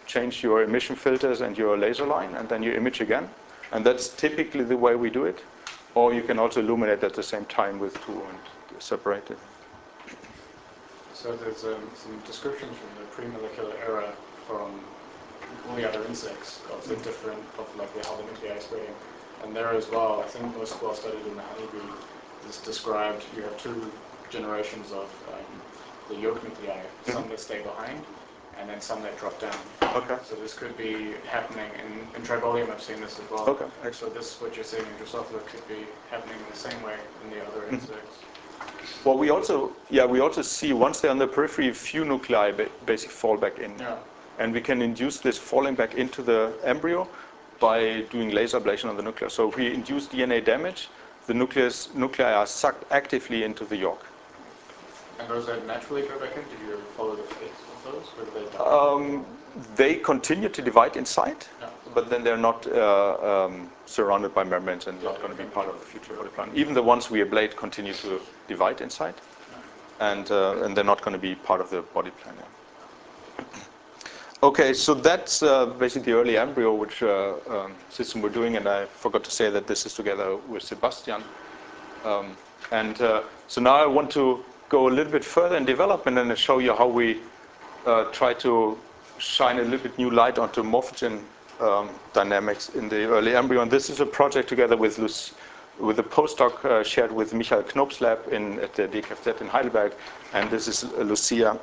change your emission filters and your laser line, and then you image again. And that's typically the way we do it. Or you can also illuminate at the same time with two and separate it. So there's um, some descriptions from the pre-molecular era from all the other insects of the different, of like how the nuclei are spreading. And there as well, I think most well studied in the honeybee, is described, you have two generations of um, the yolk nuclei, mm-hmm. some that stay behind, and then some that drop down. Okay. So this could be happening in, in Tribolium, I've seen this as well. Okay. So this, what you're seeing in Drosophila, could be happening in the same way in the other insects. Well, we also, yeah, we also see once they're on the periphery, few nuclei ba basically fall back in. Yeah. And we can induce this falling back into the embryo by doing laser ablation on the nucleus. So if we induce D N A damage, the nucleus, nuclei are sucked actively into the yolk. And those that naturally go back in, do you follow the fate of those, or do they die? Um, they continue to divide inside, No. but then they're not uh, um, surrounded by membranes and not going to be part of the future body plan. Even the ones we ablate continue to divide inside, and uh, and they're not going to be part of the body plan. Yeah. Okay, so that's uh, basically the early embryo, which uh, um, system we're doing, and I forgot to say that this is together with Sebastian. Um, and uh, so now I want to go a little bit further in development and show you how we uh, try to shine a little bit new light onto morphogen um, dynamics in the early embryo. And this is a project together with Luc with a postdoc uh, shared with Michael Knopf's lab in, at the D K F Z in Heidelberg, and this is uh, Lucia.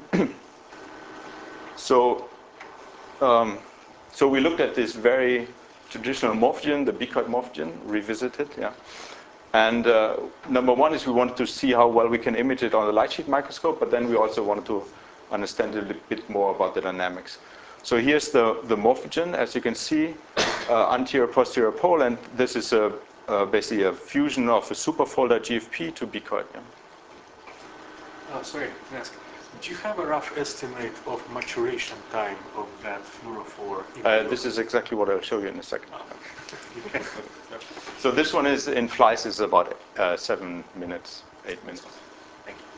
So, um, so we looked at this very traditional morphogen, the bicoid morphogen, revisited, yeah. And uh, number one is we wanted to see how well we can image it on a light sheet microscope, but then we also wanted to understand a little bit more about the dynamics. So here's the, the morphogen, as you can see, uh, anterior-posterior pole, and this is a, uh, basically a fusion of a superfolder G F P to bicoid. Yeah. Oh, sorry, can I ask, do you have a rough estimate of maturation time of that fluorophore? Uh, this is exactly what I'll show you in a second. Oh. So this one is in flies is about uh, seven minutes, eight minutes. Thank you.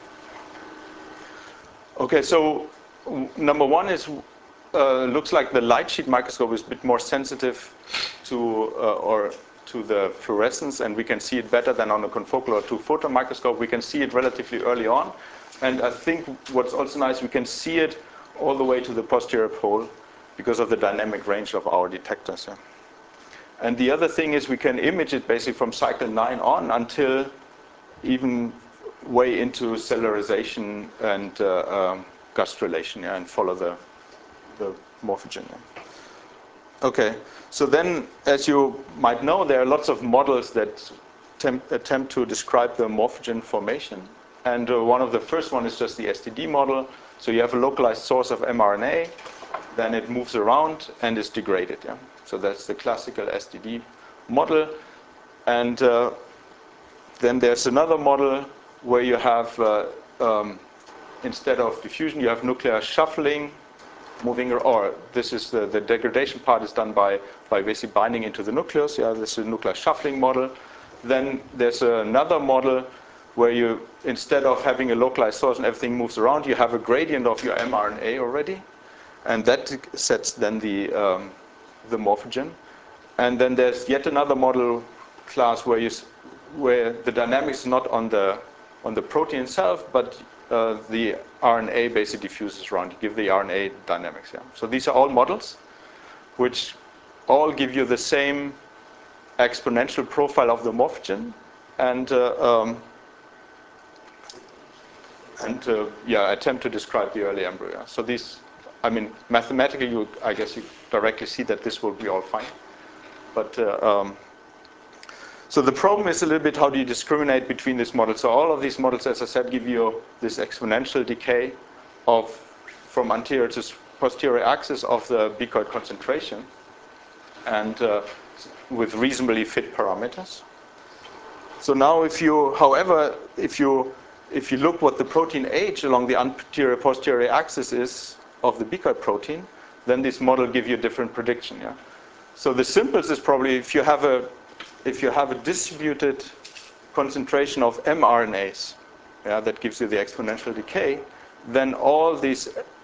Okay, so w number one is uh, looks like the light sheet microscope is a bit more sensitive to uh, or to the fluorescence, and we can see it better than on a confocal or two photon microscope. We can see it relatively early on, and I think what's also nice, we can see it all the way to the posterior pole because of the dynamic range of our detectors. Yeah. And the other thing is we can image it basically from cycle nine on until even way into cellularization and uh, um, gastrulation, yeah, and follow the, the morphogen. Yeah. Okay, so then, as you might know, there are lots of models that attempt, attempt to describe the morphogen formation. And uh, one of the first one is just the S T D model. So you have a localized source of mRNA, then it moves around and is degraded. Yeah? So that's the classical S T D model. And uh, then there's another model where you have, uh, um, instead of diffusion, you have nuclear shuffling, moving, or this is the, the degradation part is done by, by basically binding into the nucleus. Yeah, this is a nuclear shuffling model. Then there's another model where you, instead of having a localized source and everything moves around, you have a gradient of your mRNA already. And that sets then the, um, the morphogen. And then there's yet another model class where, you, where the dynamics is not on the, on the protein itself, but uh, the R N A basically diffuses around. You give the R N A dynamics. Yeah. So these are all models which all give you the same exponential profile of the morphogen. And uh, um, and uh, yeah, attempt to describe the early embryo. So these, I mean, mathematically, you, I guess you directly see that this will be all fine. But uh, um, so the problem is a little bit how do you discriminate between these models. So all of these models, as I said, give you this exponential decay of from anterior to posterior axis of the bicoid concentration, and uh, with reasonably fit parameters. So now, if you, however, if you if you look what the protein age along the anterior posterior axis is of the bicoid protein, then this model give you a different prediction. Yeah. So the simplest is probably if you have a if you have a distributed concentration of mRNAs, yeah, that gives you the exponential decay, then all these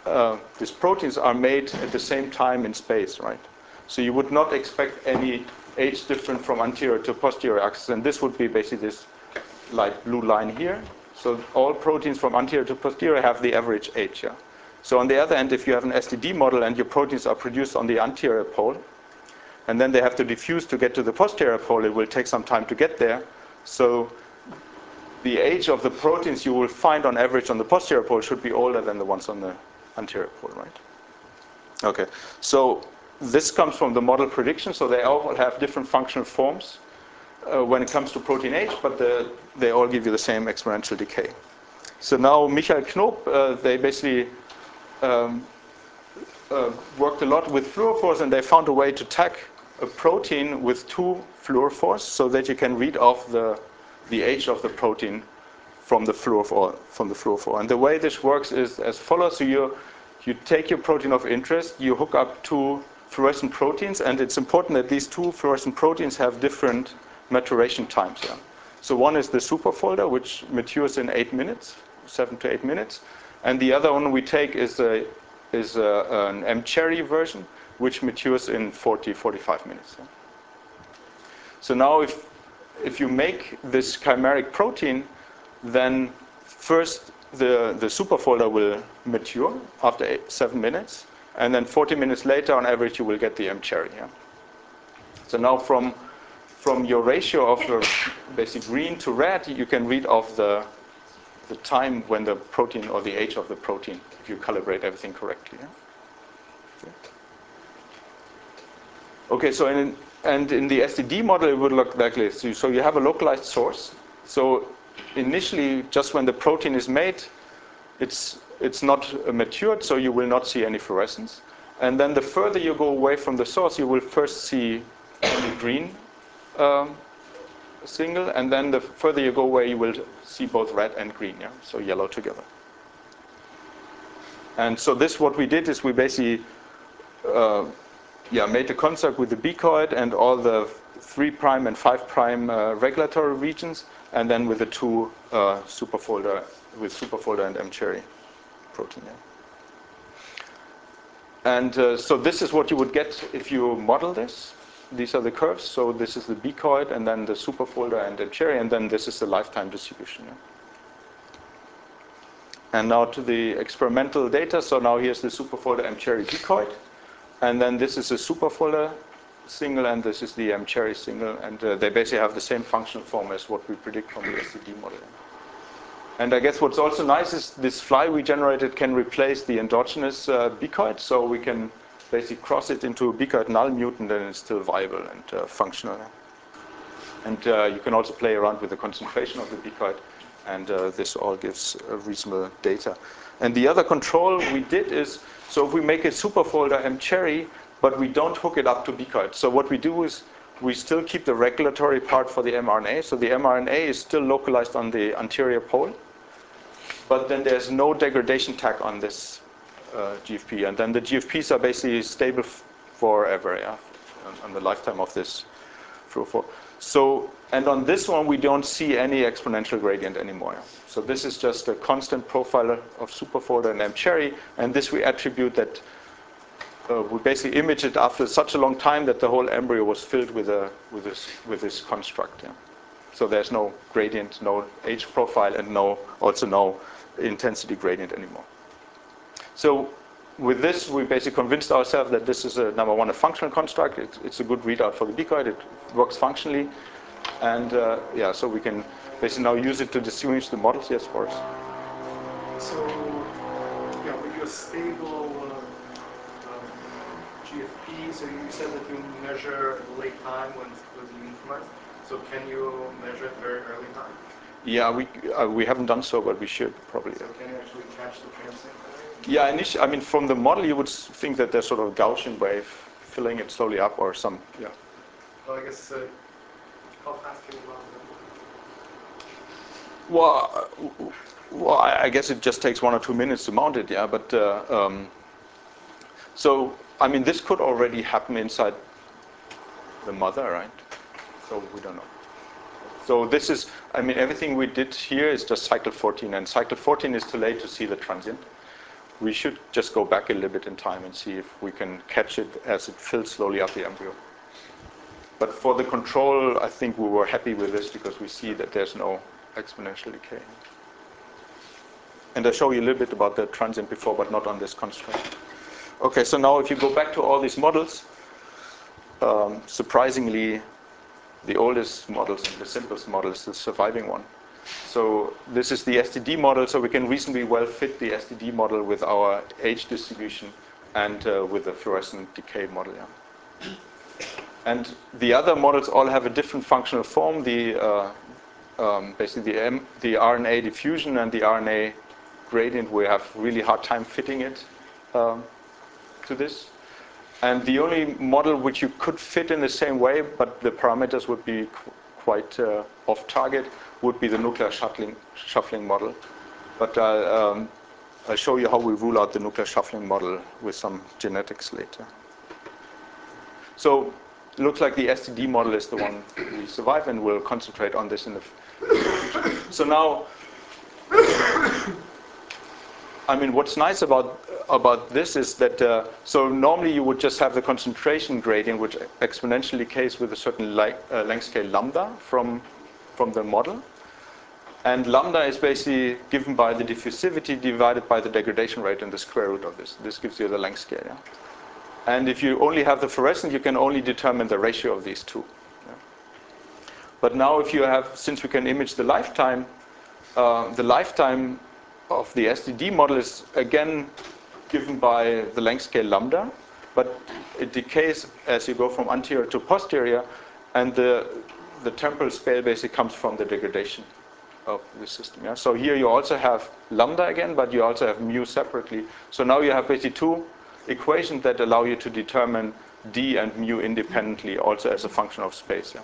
uh, these proteins are made at the same time in space, right? So you would not expect any age different from anterior to posterior axis, and this would be basically this light blue line here. So all proteins from anterior to posterior have the average age, yeah. So on the other end, if you have an S T D model and your proteins are produced on the anterior pole, and then they have to diffuse to get to the posterior pole, it will take some time to get there. So the age of the proteins you will find on average on the posterior pole should be older than the ones on the anterior pole, right? Okay, so this comes from the model prediction, so they all have different functional forms uh, when it comes to protein age, but the, they all give you the same exponential decay. So now Michael Knoop, uh, they basically um, uh, worked a lot with fluorophores, and they found a way to tag a protein with two fluorophores so that you can read off the, the age of the protein from the fluorophore. From the fluorophore. And the way this works is as follows. So you, you take your protein of interest, you hook up two fluorescent proteins, and it's important that these two fluorescent proteins have different maturation times. Yeah? So one is the superfolder, which matures in eight minutes, seven to eight minutes. And the other one we take is, a, is a, an M-Cherry version, which matures in forty, forty-five minutes. Yeah? So now if, if you make this chimeric protein, then first the, the superfolder will mature after eight, seven minutes. And then forty minutes later, on average, you will get the M-Cherry. Yeah? So now from, from your ratio of the basic green to red, you can read off the, the time when the protein or the age of the protein, if you calibrate everything correctly. Yeah? Okay, so in, and in the S T D model, it would look like this. So you have a localized source. So initially, just when the protein is made, it's, it's not matured, so you will not see any fluorescence. And then the further you go away from the source, you will first see only green um, signal, and then the further you go away, you will see both red and green, yeah? So yellow together. And so this, what we did is we basically uh, yeah, made a construct with the bicoid and all the three prime and five prime uh, regulatory regions, and then with the two uh, superfolder, with superfolder and M-Cherry protein. Yeah. And uh, so this is what you would get if you model this. These are the curves. So this is the bicoid, and then the superfolder and M-Cherry, and then this is the lifetime distribution. Yeah. And now to the experimental data. So now here's the superfolder M-Cherry bicoid. And then this is a superfolder single, and this is the M-Cherry single. And uh, they basically have the same functional form as what we predict from the S T D model. And I guess what's also nice is this fly we generated can replace the endogenous uh, bicoid. So we can basically cross it into a bicoid null mutant, and it's still viable and uh, functional. And uh, you can also play around with the concentration of the bicoid. And uh, this all gives uh, reasonable data. And the other control we did is, so if we make a superfolder M-Cherry, but we don't hook it up to bicoid. So what we do is we still keep the regulatory part for the mRNA. So the mRNA is still localized on the anterior pole. But then there's no degradation tag on this uh, G F P. And then the G F Ps are basically stable f- forever, yeah, on, on the lifetime of this fluorophore. So, and on this one, we don't see any exponential gradient anymore. So this is just a constant profile of superfolder and M-Cherry, and this we attribute that uh, we basically image it after such a long time that the whole embryo was filled with a with this with this construct. Yeah. So there's no gradient, no age profile, and no also no intensity gradient anymore. So with this, we basically convinced ourselves that this is a number one, a functional construct. It's, it's a good readout for the bicoid. It works functionally, and uh, yeah, so we can basically now use it to distinguish the models. Yes, Boris. So, yeah, with your stable uh, um, G F P, so you said that you measure the late time when it's completely neutralized. So can you measure it very early time? Yeah, we uh, we haven't done so, but we should probably. So can you actually catch the transient? Yeah, initially, I mean, from the model, you would think that there's sort of a Gaussian wave filling it slowly up, or some, yeah. Well, I guess, uh, how fast can you run them? Well, uh, well, I guess it just takes one or two minutes to mount it, yeah. But uh, um, so, I mean, this could already happen inside the mother, right? So we don't know. So this is, I mean, everything we did here is just cycle fourteen, and cycle fourteen is too late to see the transient. we should just go back a little bit in time and see if we can catch it as it fills slowly up the embryo. But for the control, I think we were happy with this because we see that there's no exponential decay. And I show you a little bit about the transient before, but not on this constraint. Okay, so now if you go back to all these models, um, surprisingly, the oldest models and the simplest model is the surviving one. So this is the S T D model, so we can reasonably well fit the S T D model with our age distribution and uh, with the fluorescent decay model. Yeah. And the other models all have a different functional form. The uh, um, basically the, M, the R N A diffusion and the R N A gradient, we have really hard time fitting it um, to this. And the only model which you could fit in the same way, but the parameters would be qu quite uh, off target, would be the nuclear shuffling, shuffling model. But I'll, um, I'll show you how we rule out the nuclear shuffling model with some genetics later. So it looks like the S T D model is the one we survive, and we'll concentrate on this in the future. So now, I mean, what's nice about about this is that, uh, so normally you would just have the concentration gradient, which exponentially decays with a certain li uh, length scale lambda from, from the model. And lambda is basically given by the diffusivity divided by the degradation rate and the square root of this. This gives you the length scale. Yeah? And if you only have the fluorescent, you can only determine the ratio of these two. Yeah? But now if you have, since we can image the lifetime, uh, the lifetime of the S T D model is again given by the length scale lambda, but it decays as you go from anterior to posterior, and the, the temporal scale basically comes from the degradation of the system. Yeah? So here you also have lambda again, but you also have mu separately. So now you have basically two equations that allow you to determine d and mu independently, also as a function of space. Yeah?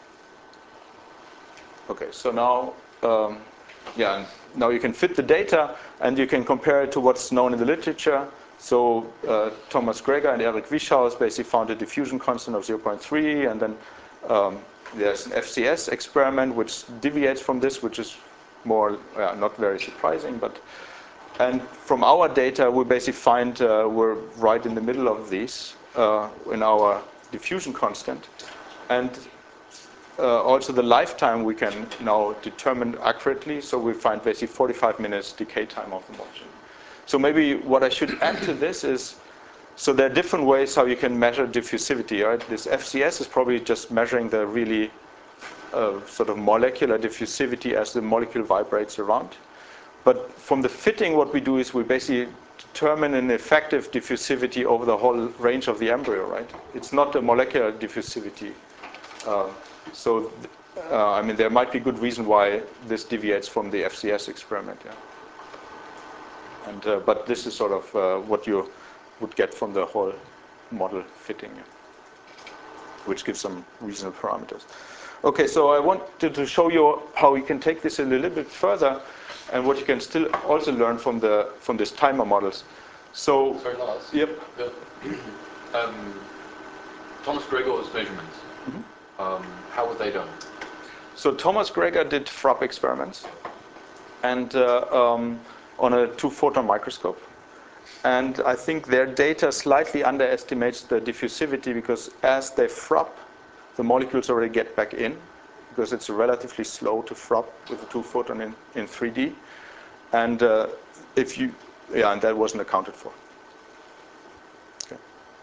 Okay, so now, um, yeah, now you can fit the data and you can compare it to what's known in the literature. So uh, Thomas Greger and Eric Wieschaus basically found a diffusion constant of zero point three, and then um, there's an F C S experiment which deviates from this, which is more uh, not very surprising. But and from our data, we basically find uh, we're right in the middle of these uh, in our diffusion constant, and uh, also the lifetime we can now determine accurately. So we find basically forty-five minutes decay time of the molecule. So maybe what I should add to this is, so there are different ways how you can measure diffusivity. Right? This F C S is probably just measuring the really uh, sort of molecular diffusivity as the molecule vibrates around. But from the fitting, what we do is we basically determine an effective diffusivity over the whole range of the embryo. Right? It's not a molecular diffusivity. Uh, so, uh, I mean, there might be good reason why this deviates from the F C S experiment. Yeah. And, uh, but this is sort of uh, what you would get from the whole model fitting, yeah, which gives some reasonable parameters. Okay, so I wanted to show you how you can take this a little bit further, and what you can still also learn from the from these timer models. So, sorry, Lars. Yep. The, um, Thomas Gregor's measurements. Mm-hmm. um, how were they done? So Thomas Greger did Frapp experiments, and uh, um, on a two-photon microscope. And I think their data slightly underestimates the diffusivity, because as they Frapp, the molecules already get back in, because it's relatively slow to Frapp with a two-photon in, in three D. And uh, if you, yeah, and that wasn't accounted for. Okay.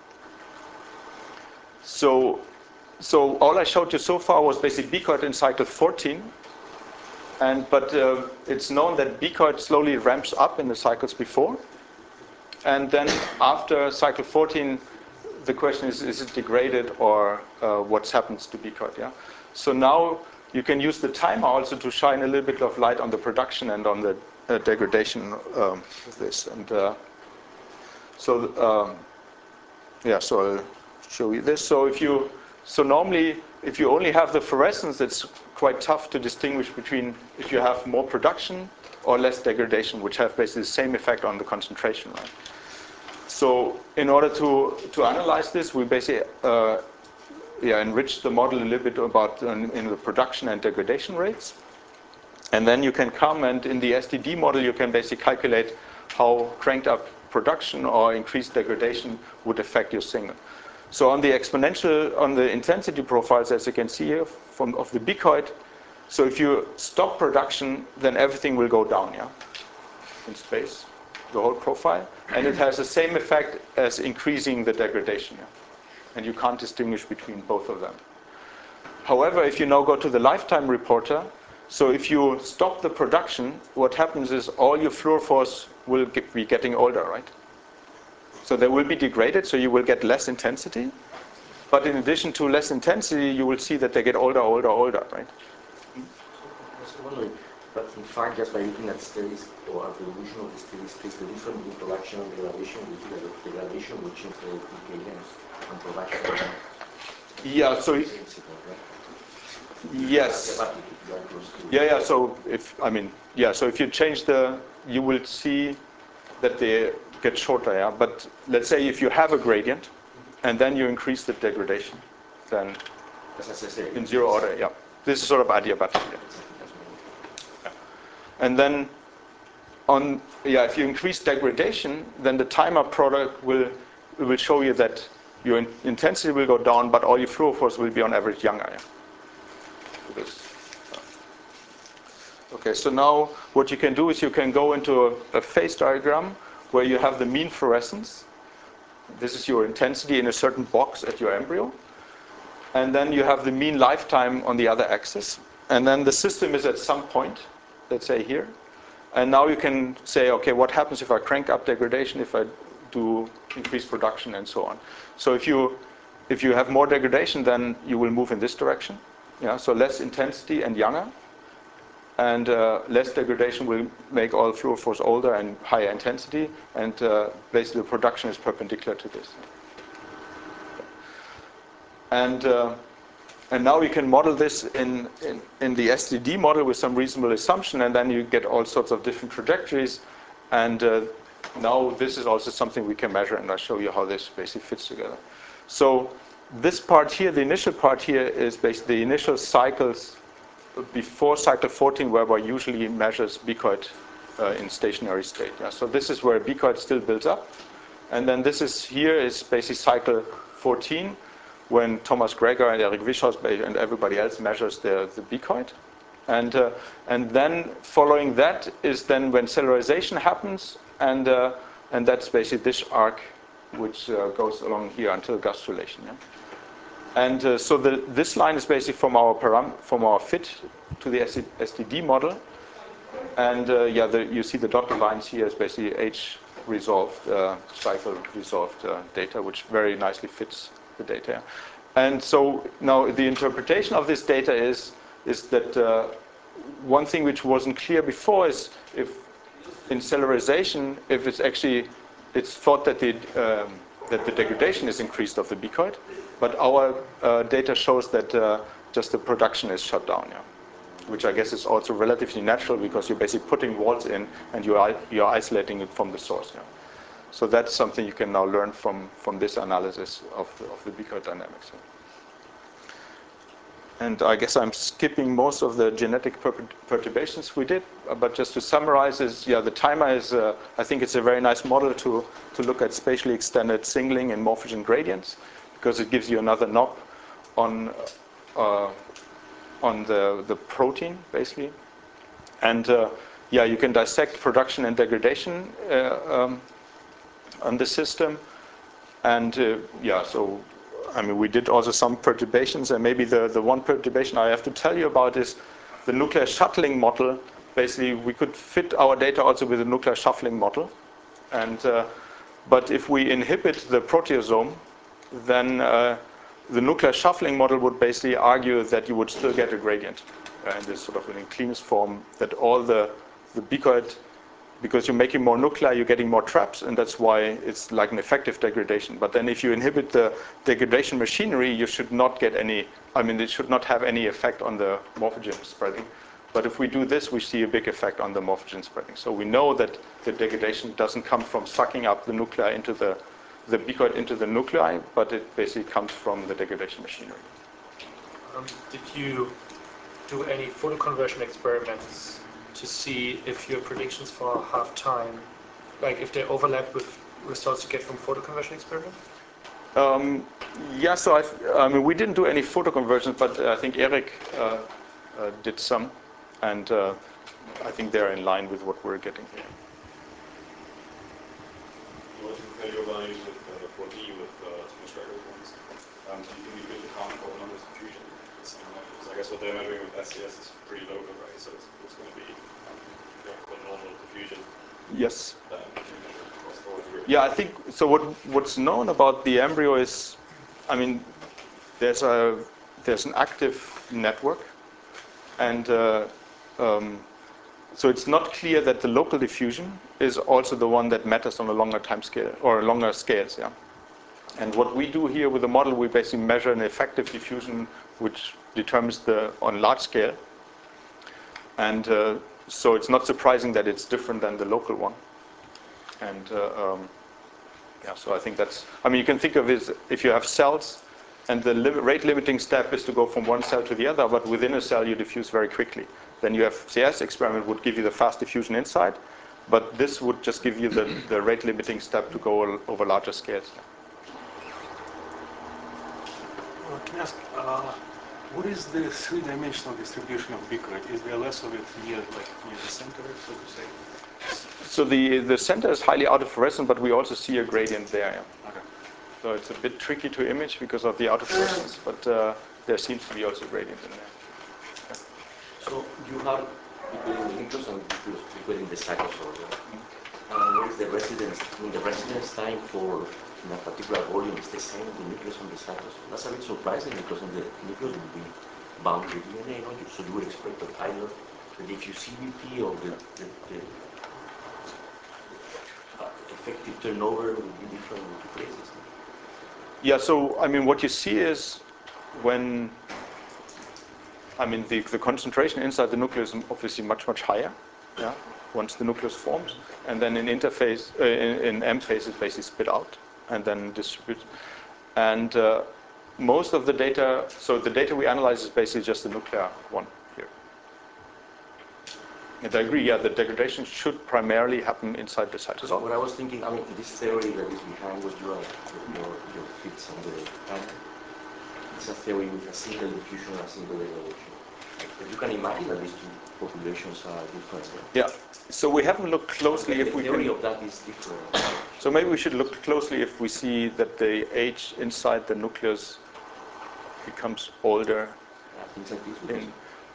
So, so all I showed you so far was basically Bicoid in cycle fourteen. And, but uh, it's known that Bicoid slowly ramps up in the cycles before. And then after cycle fourteen, the question is, is it degraded, or uh, what happens to Bicoid? Yeah? So now you can use the timer also to shine a little bit of light on the production and on the uh, degradation um, of this. And uh, so, um, yeah, so I'll show you this. So if you, so normally, if you only have the fluorescence, it's quite tough to distinguish between if you have more production or less degradation, which have basically the same effect on the concentration, right? So in order to, to analyze this, we basically uh, yeah, enrich the model a little bit about um, in the production and degradation rates. And then you can come, and in the S T D model, you can basically calculate how cranked up production or increased degradation would affect your signal. So on the exponential, on the intensity profiles, as you can see here, from of the bicoid, so if you stop production, then everything will go down, yeah, in space, the whole profile. And it has the same effect as increasing the degradation, yeah. And you can't distinguish between both of them. However, if you now go to the lifetime reporter, so if you stop the production, what happens is all your fluorophores will get, be getting older, right? So they will be degraded, so you will get less intensity. But in addition to less intensity, you will see that they get older, older, older, right? I was wondering, but in fact, just by looking at studies or at the evolution of the steady state, the difference between production and degradation, we see that the degradation will change the decadence and production. Yeah, so yes. Yeah, yeah. So if I mean, yeah. So if you change the, you will see that they get shorter. Yeah. But let's say if you have a gradient, and then you increase the degradation, then in zero order. Yeah. This is sort of adiabatic. Yeah. Yeah. And then on yeah, if you increase degradation, then the timer product will will show you that your in intensity will go down, but all your fluorophores will be on average younger. Yeah. This. Okay, so now what you can do is you can go into a, a phase diagram where you have the mean fluorescence. This is your intensity in a certain box at your embryo. And then you have the mean lifetime on the other axis. And then the system is at some point, let's say here. And now you can say, okay, what happens if I crank up degradation, if I do increase production, and so on. So if you, if you have more degradation, then you will move in this direction. Yeah, so less intensity and younger, and uh, less degradation will make all fluorophores older and higher intensity, and uh, basically the production is perpendicular to this. And uh, and now you can model this in, in in the S D D model with some reasonable assumption, and then you get all sorts of different trajectories. And uh, now this is also something we can measure, and I'll show you how this basically fits together. So this part here, the initial part here, is basically the initial cycles before cycle fourteen, where one usually measures bicoid uh, in stationary state. Yeah? So this is where bicoid still builds up. And then this is here is basically cycle fourteen, when Thomas Gregor and Eric Wischhaus and everybody else measures the, the bicoid. And, uh, and then following that is then when cellularization happens, and, uh, and that's basically this arc which uh, goes along here until gastrulation. Yeah? And uh, so the, this line is basically from our param from our fit to the S D D model. And uh, yeah, the, you see the dotted lines here is basically H-resolved, uh, cycle-resolved uh, data, which very nicely fits the data. And so now the interpretation of this data is, is that uh, one thing which wasn't clear before is if in cellularization, if it's actually, it's thought that the, um, that the degradation is increased of the bicoid. But our uh, data shows that uh, just the production is shut down, yeah. Which I guess is also relatively natural because you're basically putting walls in and you're, you're isolating it from the source. Yeah. So that's something you can now learn from, from this analysis of the, of the bicoid dynamics. Yeah. And I guess I'm skipping most of the genetic per perturbations we did, but just to summarize is, yeah, the timer is, uh, I think it's a very nice model to, to look at spatially extended singling and morphogen gradients, because it gives you another knob on uh, on the, the protein, basically. And uh, yeah, you can dissect production and degradation uh, um, on the system. And uh, yeah, so I mean, we did also some perturbations, and maybe the, the one perturbation I have to tell you about is the nuclear shuttling model. Basically, we could fit our data also with the nuclear shuffling model. And uh, but if we inhibit the proteasome, then uh, the nuclear shuffling model would basically argue that you would still get a gradient uh, in this sort of in cleanest form, that all the, the bicoid, because you're making more nuclei, you're getting more traps, and that's why it's like an effective degradation. But then if you inhibit the degradation machinery, you should not get any, I mean, it should not have any effect on the morphogen spreading. But if we do this, we see a big effect on the morphogen spreading. So we know that the degradation doesn't come from sucking up the nuclei into the the bicoid into the nuclei, but it basically comes from the degradation machinery. Um, did you do any photoconversion experiments to see if your predictions for half time, like if they overlap with results you get from photo conversion experiment? Um, yeah, so I, I mean, we didn't do any photo conversions, but I think Eric uh, uh, did some, and uh, I think they're in line with what we're getting here. You want to compare your values with uh, four D with uh, Thomas Grego's ones. Um, do you think you could account for numbers diffusion? So I guess what they're measuring with S C S is pretty local, right? So it's, it's going to be you know, the normal diffusion. Yes. Um, Yeah, I think so. What what's known about the embryo is, I mean, there's a there's an active network, and uh, um, so it's not clear that the local diffusion is also the one that matters on a longer time scale or longer scales. Yeah. And what we do here with the model, we basically measure an effective diffusion, which determines the on large scale. And uh, so it's not surprising that it's different than the local one. And uh, um, yeah, so I think that's, I mean, you can think of it as if you have cells and the li rate limiting step is to go from one cell to the other, but within a cell you diffuse very quickly. Then you have C S experiment would give you the fast diffusion inside, but this would just give you the, the rate limiting step to go over larger scales. Well, can I ask, uh, what is the three-dimensional distribution of bicorate? Is there less of it near, like, near the center, so to say? So the, the center is highly autofluorescent, but we also see a gradient there. Yeah. Okay. So it's a bit tricky to image because of the autofluorescence, but uh, there seems to be also a gradient in there. Yeah. So you have between the nucleus and between the cytosol, right? And what is the residence, I mean, the residence time for in a particular volume is the same in the nucleus and the cytosol? That's a bit surprising because in the nucleus will be bound to D N A, no? So you would expect that either the diffusivity or the, the, the uh, effective turnover would be different in two places. No? Yeah, so I mean, what you see is when, I mean, the, the concentration inside the nucleus is obviously much, much higher, yeah, once the nucleus forms, and then in interphase, uh, in, in M phase, it's basically spit out and then distribute. And uh, most of the data, so the data we analyze is basically just the nuclear one here. And I agree, yeah, the degradation should primarily happen inside the cytosol. So what I was thinking, I mean, this theory that is behind what you are, your, your fits on the panel, it's a theory with a single diffusion and a single degradation. But you can imagine that these two populations are different. Right? Yeah. So we haven't looked closely the if we theory can. of that is different. So maybe we should look closely if we see that the age inside the nucleus becomes older. I think that this In,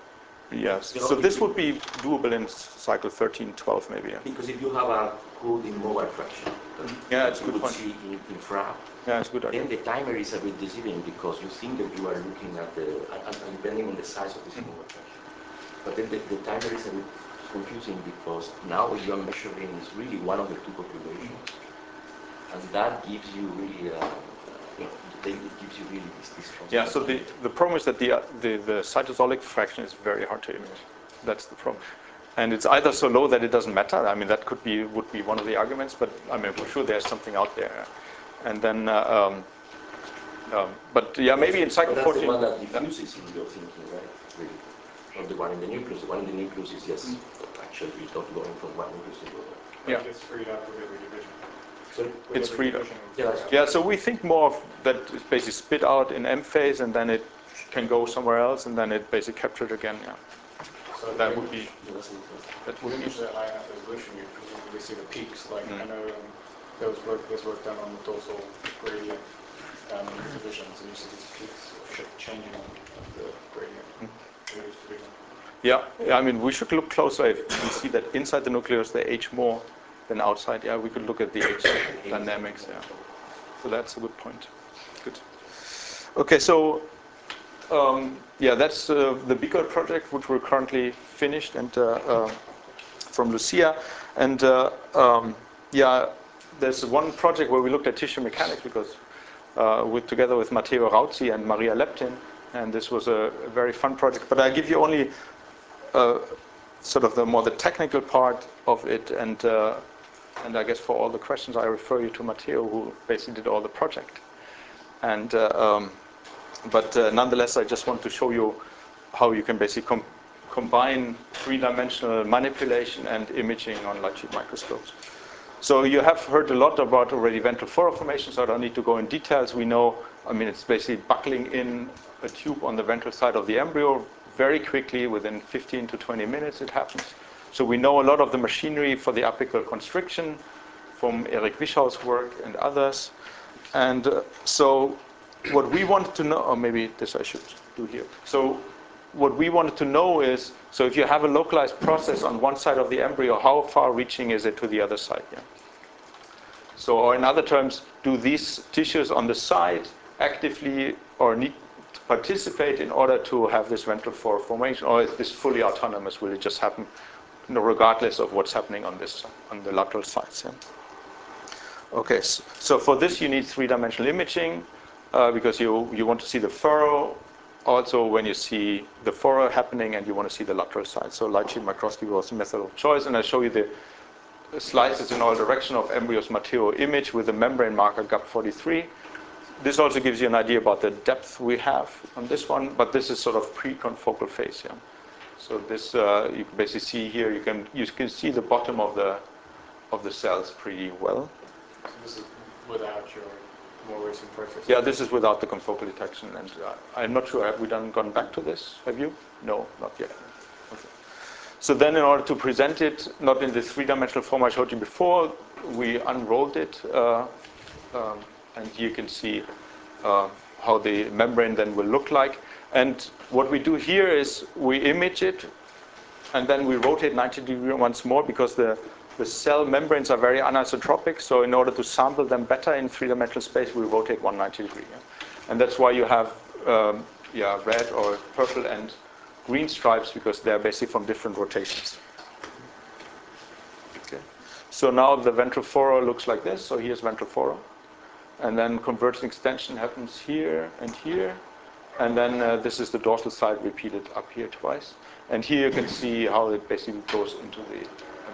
yes. You know, So this you, would be doable in cycle thirteen, twelve, maybe. Yeah. Because if you have a good immobile fraction, Yeah, it's a you good would point. see in, in Fra, Yeah, it's a good then idea. the timer is a bit deceiving because you think that you are looking at the, and, and depending on the size of this Mm-hmm. immobile fraction. But then the, the timer is a bit confusing because now what you are measuring is really one of the two populations. And that gives you really, uh, you know, then it gives you really this, this concept. Yeah. So the the problem is that the uh, the the cytosolic fraction is very hard to image. That's the problem. And it's either so low that it doesn't matter. I mean, that could be would be one of the arguments. But I mean, for sure, there's something out there. And then, uh, um, um, but yeah, maybe in cycle but that's fourteen. the one that Yeah. diffuses in your thinking, right? Really. Not the one in the nucleus. The one in the nucleus is just mm. actually not going from one nucleus to the other. Yeah. Like it's freed up with every division. So With It's every freed up. division. yeah, that's Yeah, so we think more of that it's basically spit out in M phase and then it can go somewhere else and then it basically captured again. Yeah. So That the would be image, that the would be image at high enough resolution, you presumably see the peaks. Like Mm. I know um, there was work, there's work done on the dorsal gradient um, divisions, and you see these peaks of sh changing of the gradient. Mm. in each division. Yeah, yeah, I mean, we should look closer if we see that inside the nucleus they age more than outside. Yeah, we could look at the age dynamics. Yeah, so that's a good point. Good. Okay, so um, yeah, that's uh, the bicorate project, which we're currently finished, and uh, uh, from Lucia, and uh, um, yeah, there's one project where we looked at tissue mechanics because uh, with together with Matteo Rauzzi and Maria Leptin, and this was a, a very fun project. But I give you only Uh, sort of the more the technical part of it, and uh, and I guess for all the questions I refer you to Matteo, who basically did all the project. And uh, um, but uh, nonetheless, I just want to show you how you can basically com combine three-dimensional manipulation and imaging on light sheet microscopes. So you have heard a lot about already ventral furrow formation, so I don't need to go in details. We know, I mean, it's basically buckling in a tube on the ventral side of the embryo very quickly, within fifteen to twenty minutes it happens. So we know a lot of the machinery for the apical constriction from Eric Wischau's work and others. And uh, so what we wanted to know, or maybe this I should do here. So what we wanted to know is, so if you have a localized process on one side of the embryo, how far reaching is it to the other side? Yeah. So, or in other terms, do these tissues on the side actively or need to participate in order to have this ventral furrow formation, or is this fully autonomous? Will it just happen, you know, regardless of what's happening on this, on the lateral sides? Yeah. Okay, so, so for this you need three-dimensional imaging uh, because you you want to see the furrow. Also, when you see the furrow happening and you want to see the lateral side. So light sheet microscopy was the method of choice, and I show you the slices in all direction of embryos Matteo image with the membrane marker G A P forty-three. This also gives you an idea about the depth we have on this one, but this is sort of pre-confocal phase. Yeah. So this uh, you can basically see here. You can you can see the bottom of the of the cells pretty well. So this is without your more recent process? Yeah, this is without the confocal detection, and uh, I'm not sure, have we done gone back to this? Have you? No, not yet. Okay. So then in order to present it, not in the three-dimensional form I showed you before, we unrolled it, uh, um, and here you can see uh, how the membrane then will look like. And what we do here is we image it, and then we rotate ninety degrees once more, because the The cell membranes are very anisotropic, so in order to sample them better in three-dimensional space, we rotate one hundred ninety degrees. Yeah? And that's why you have um, yeah, red or purple and green stripes, because they're basically from different rotations. Okay. So now the ventral furrow looks like this. So here's ventral furrow. And then convergent extension happens here and here. And then uh, this is the dorsal side repeated up here twice. And here you can see how it basically goes into the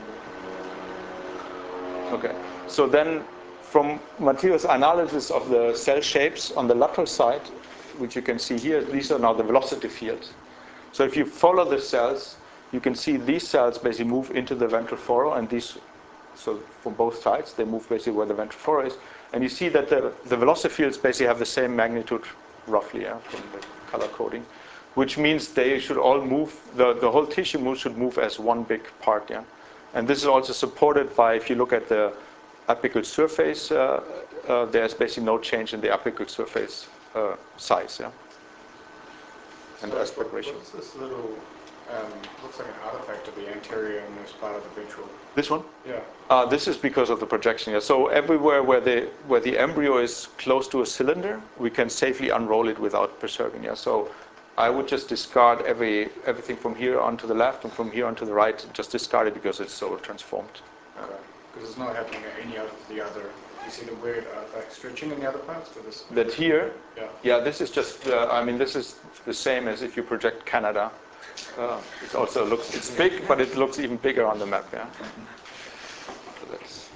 Okay, so then from Matteo's analysis of the cell shapes on the lateral side, which you can see here, these are now the velocity fields. So if you follow the cells, you can see these cells basically move into the ventral furrow, and these, so from both sides, they move basically where the ventral furrow is. And you see that the, the velocity fields basically have the same magnitude, roughly, yeah, from the color coding, which means they should all move, the, the whole tissue move should move as one big part, yeah. And this is also supported by, if you look at the apical surface, uh, uh, there's basically no change in the apical surface uh, size, yeah, and so aspect ratio. What's this little, um, looks like an artifact of the anterior most part of the ventral? This one? Yeah. Uh, this is because of the projection, yeah. So everywhere where the where the embryo is close to a cylinder, we can safely unroll it without preserving, yeah. So I would just discard every everything from here on to the left and from here on to the right. Just discard it because it's so transformed. Okay. Because it's not happening at any of the other. You see the weird artifact stretching in the other parts for this. That here, yeah, yeah. This is just. Uh, I mean, this is the same as if you project Canada. Uh, it also looks. It's big, but it looks even bigger on the map. Yeah. So that's.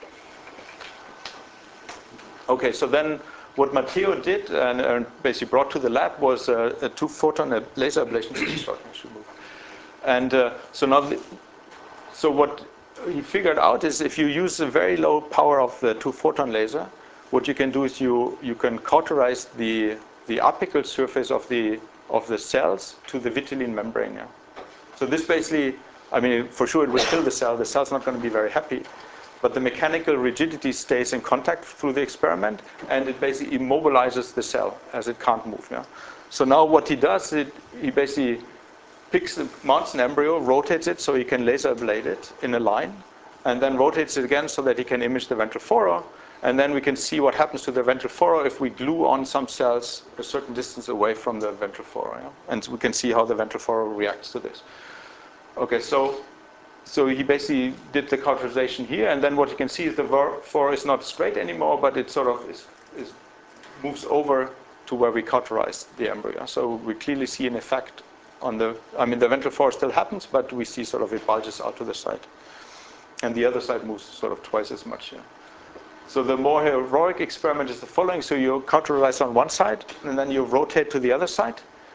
Okay. So then. What Matteo did and, and basically brought to the lab was a, a two-photon laser ablation system. And uh, so now, the, so what he figured out is if you use the very low power of the two-photon laser, what you can do is you you can cauterize the the apical surface of the of the cells to the vitelline membrane. Yeah? So this basically, I mean, for sure it will kill the cell. The cell's not going to be very happy. But the mechanical rigidity stays in contact through the experiment, and it basically immobilizes the cell as it can't move. Yeah? So now what he does, it, he basically picks the mounts an embryo, rotates it so he can laser ablate it in a line, and then rotates it again so that he can image the ventral furrow. And then we can see what happens to the ventral furrow if we glue on some cells a certain distance away from the ventral furrow. Yeah? And we can see how the ventral furrow reacts to this. Okay, so So he basically did the cauterization here, and then what you can see is the furrow is not straight anymore, but it sort of is, is moves over to where we cauterized the embryo. So we clearly see an effect on the, I mean, the ventral furrow still happens, but we see sort of it bulges out to the side. And the other side moves sort of twice as much here. So the more heroic experiment is the following. So you cauterize on one side, and then you rotate to the other side.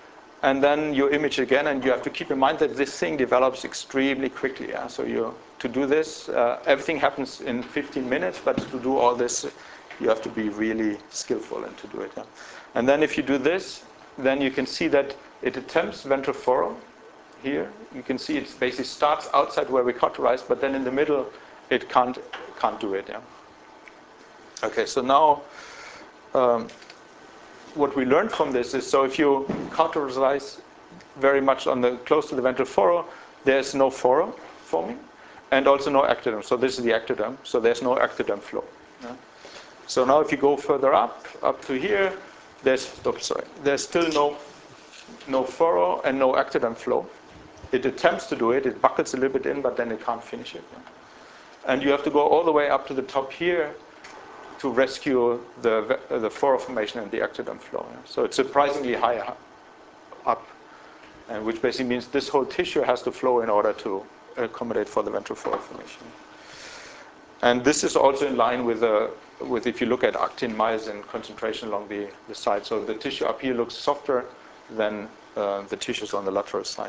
and then you image again, and you have to keep in mind that this thing develops extremely quickly. Yeah? So you to do this, uh, everything happens in fifteen minutes, but to do all this, you have to be really skillful and to do it. Yeah? And then if you do this, then you can see that it attempts ventral furrow here. You can see it basically starts outside where we cauterized, but then in the middle, it can't can't do it. Yeah. Okay, so now um, what we learned from this is, so if you cauterize very much on the close to the ventral furrow, there's no furrow forming, and also no ectoderm. So this is the ectoderm. So there's no ectoderm flow. Yeah. So now if you go further up, up to here, there's oops, sorry, there's still no no furrow and no ectoderm flow. It attempts to do it. It buckles a little bit in, but then it can't finish it. Yeah. And you have to go all the way up to the top here to rescue the the furrow formation and the ectoderm flow. Yeah. So it's surprisingly high up, and which basically means this whole tissue has to flow in order to accommodate for the ventral furrow formation. And this is also in line with, uh, with if you look at actin myosin concentration along the, the side. So the tissue up here looks softer than uh, the tissues on the lateral side.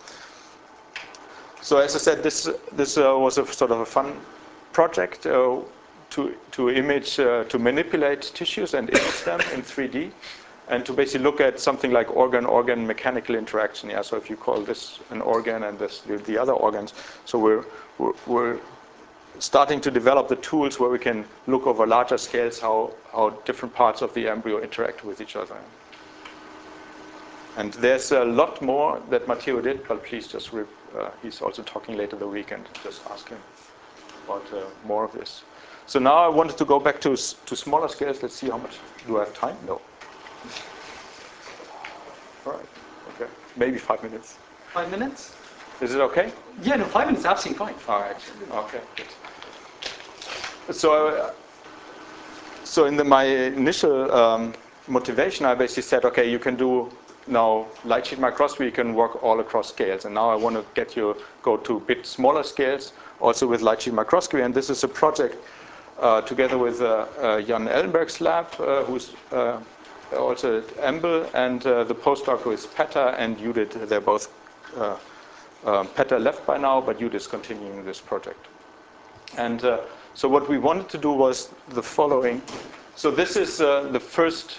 So as I said, this this uh, was a sort of a fun project uh, to to image, uh, to manipulate tissues and image them in three D, and to basically look at something like organ-organ mechanical interaction. Yeah. So if you call this an organ and this the, the other organs, so we're we're, we're starting to develop the tools where we can look over larger scales how how different parts of the embryo interact with each other. And there's a lot more that Matteo did, but please just, rip, uh, he's also talking later the week, and just ask him about uh, more of this. So now I wanted to go back to to smaller scales. Let's see how much, do I have time? No. All right, okay, maybe five minutes. Five minutes? Is it okay? Yeah, no, five minutes is absolutely fine. All right, okay, good. So, uh, so in the, my initial um, motivation, I basically said, okay, you can do now light sheet microscopy, you can work all across scales. And now I want to get you go to a bit smaller scales, also with light sheet microscopy. And this is a project uh, together with uh, uh, Jan Ellenberg's lab, uh, who's uh, also at E M B L, and uh, the postdoc is Petter and Judith. They're both, uh, um, Petter left by now, but Judith is continuing this project. And uh, so what we wanted to do was the following. So this is uh, the first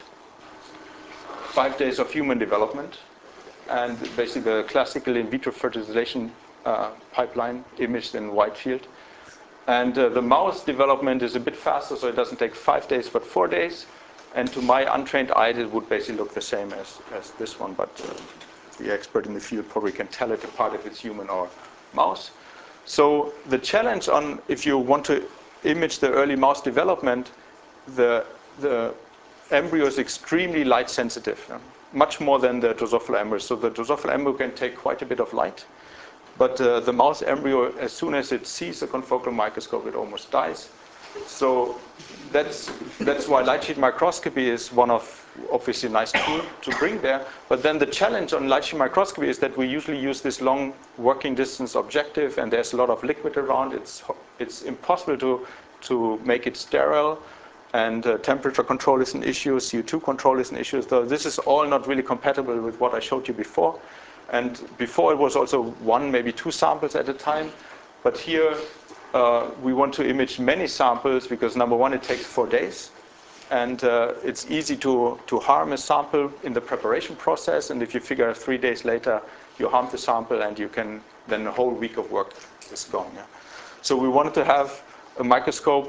five days of human development, and basically the classical in vitro fertilization uh, pipeline imaged in wide field. And uh, the mouse development is a bit faster, so it doesn't take five days, but four days. And to my untrained eye, it would basically look the same as, as this one, but uh, the expert in the field probably can tell it apart if it's human or mouse. So the challenge on, if you want to image the early mouse development, the, the embryo is extremely light sensitive, yeah? Much more than the Drosophila embryo. So the Drosophila embryo can take quite a bit of light, but uh, the mouse embryo, as soon as it sees a confocal microscope, it almost dies. So that's that's why light sheet microscopy is one of obviously a nice tool to bring there. But then the challenge on light sheet microscopy is that we usually use this long working distance objective, and there's a lot of liquid around. It's it's impossible to to make it sterile. And uh, temperature control is an issue, C O two control is an issue. So this is all not really compatible with what I showed you before. And before it was also one, maybe two samples at a time. But here uh, we want to image many samples because number one, it takes four days. And uh, it's easy to, to harm a sample in the preparation process. And if you figure three days later, you harm the sample and you can, then a whole week of work is gone. Yeah? So we wanted to have a microscope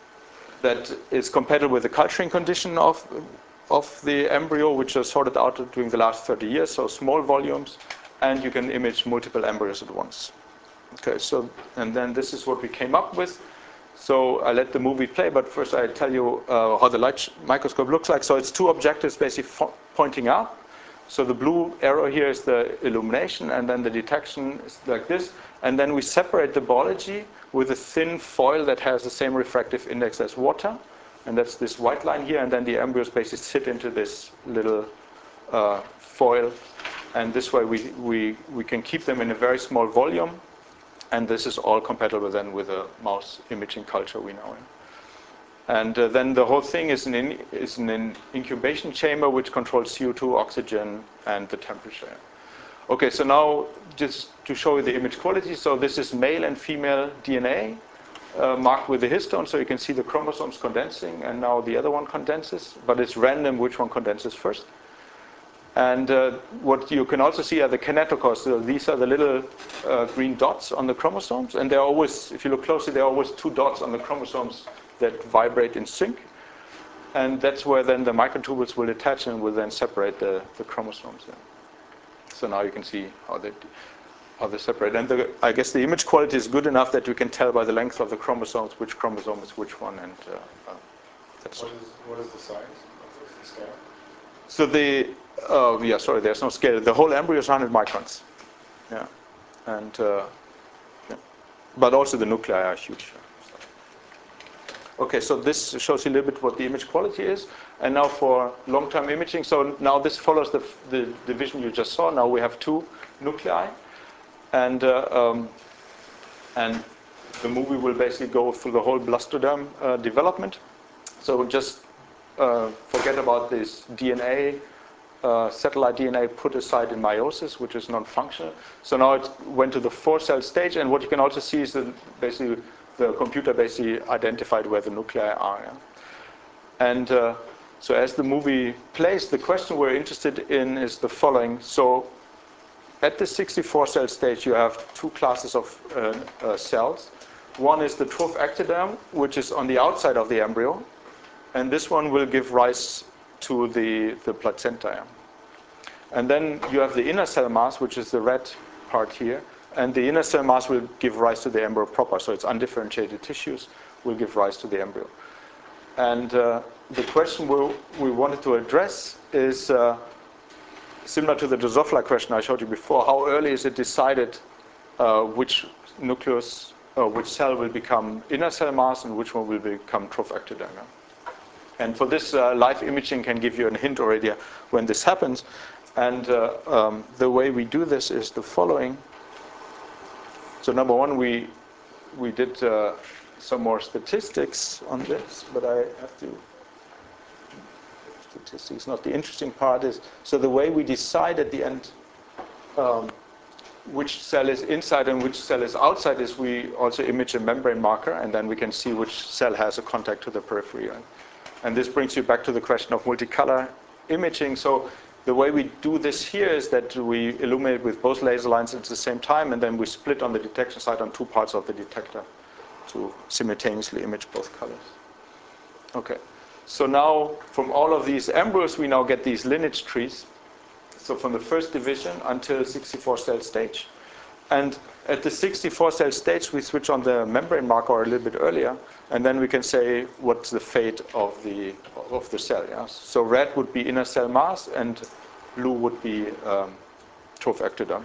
that is compatible with the culturing condition of, of the embryo, which was sorted out during the last thirty years, so small volumes, and you can image multiple embryos at once. Okay, so, and then this is what we came up with. So I let the movie play, but first I tell you uh, how the light microscope looks like. So it's two objectives basically fo- pointing up. So the blue arrow here is the illumination, and then the detection is like this. And then we separate the biology with a thin foil that has the same refractive index as water. And that's this white line here. And then the embryos basically sit into this little uh, foil. And this way we, we, we can keep them in a very small volume. And this is all compatible then with a mouse imaging culture we know. And uh, then the whole thing is an, in, is an incubation chamber which controls C O two, oxygen, and the temperature. Okay, so now just to show you the image quality. So this is male and female D N A uh, marked with the histone. So you can see the chromosomes condensing, and now the other one condenses. But it's random which one condenses first. And uh, what you can also see are the kinetochores. So these are the little uh, green dots on the chromosomes. And they're always, if you look closely, there are always two dots on the chromosomes that vibrate in sync. And that's where then the microtubules will attach and will then separate the, the chromosomes. Yeah. So now you can see how they, how they separate. And the, I guess the image quality is good enough that we can tell by the length of the chromosomes which chromosome is which one. And uh, uh, that's what is, what is the size? What's the scale? So the, uh, yeah, sorry, there's no scale. The whole embryo is one hundred microns. Yeah. And, uh, yeah. But also the nuclei are huge. Okay, so this shows you a little bit what the image quality is. And now for long-term imaging, so now this follows the, the division you just saw. Now we have two nuclei. And, uh, um, and the movie will basically go through the whole blastoderm uh, development. So just uh, forget about this D N A, uh, satellite D N A put aside in meiosis, which is non-functional. So now it went to the four-cell stage. And what you can also see is that basically the computer basically identified where the nuclei are. Yeah? And uh, so as the movie plays, the question we're interested in is the following. So at the sixty-four cell stage, you have two classes of uh, uh, cells. One is the troph ectoderm, which is on the outside of the embryo. And this one will give rise to the, the placenta. Yeah? And then you have the inner cell mass, which is the red part here. And the inner cell mass will give rise to the embryo proper. So it's undifferentiated tissues will give rise to the embryo. And uh, the question we, we wanted to address is uh, similar to the Drosophila question I showed you before. How early is it decided uh, which nucleus, uh, which cell will become inner cell mass and which one will become troph ectoderm? And for this, uh, live imaging can give you a hint already when this happens. And uh, um, the way we do this is the following. So number one, we we did uh, some more statistics on this, but I have to. Statistics, not the interesting part is. So the way we decide at the end um, which cell is inside and which cell is outside is we also image a membrane marker, and then we can see which cell has a contact to the periphery. Right? And this brings you back to the question of multicolor imaging. So the way we do this here is that we illuminate with both laser lines at the same time, and then we split on the detection side on two parts of the detector to simultaneously image both colors. Okay, so now from all of these embryos, we now get these lineage trees. So from the first division until sixty-four cell stage. And at the sixty-four cell stage, we switch on the membrane marker a little bit earlier, and then we can say what's the fate of the of the cell. Yeah? So red would be inner cell mass, and blue would be um, troph ectoderm.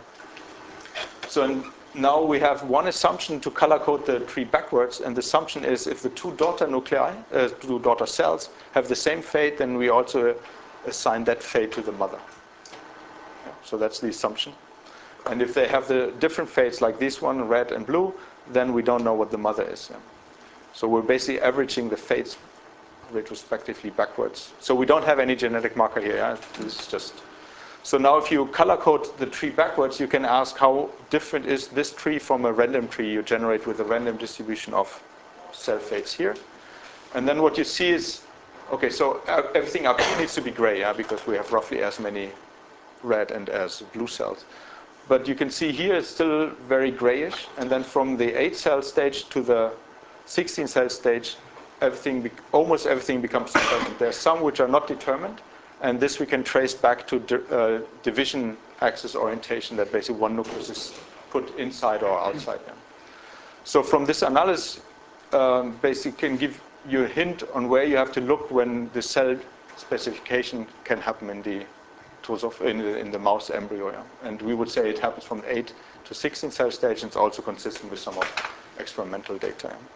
So now we have one assumption to color code the tree backwards, and the assumption is if the two daughter nuclei, uh, two daughter cells, have the same fate, then we also assign that fate to the mother. Yeah? So that's the assumption. And if they have the different fates like this one, red and blue, then we don't know what the mother is. Yeah? So we're basically averaging the fates retrospectively backwards. So we don't have any genetic marker here. Yeah? This is just. So now if you color code the tree backwards, you can ask how different is this tree from a random tree you generate with a random distribution of cell fates here. And then what you see is, okay, so everything up here needs to be gray, yeah, because we have roughly as many red and as blue cells. But you can see here it's still very grayish, and then from the eight cell stage to the sixteen cell stage, everything, be almost everything becomes determined. There are some which are not determined, and this we can trace back to di uh, division axis orientation, that basically one nucleus is put inside or outside. Yeah. So from this analysis, um, basically can give you a hint on where you have to look when the cell specification can happen in the In the, in the mouse embryo, yeah. And we would say it happens from eight to sixteen cell stage, and it's also consistent with some of experimental data. Yeah.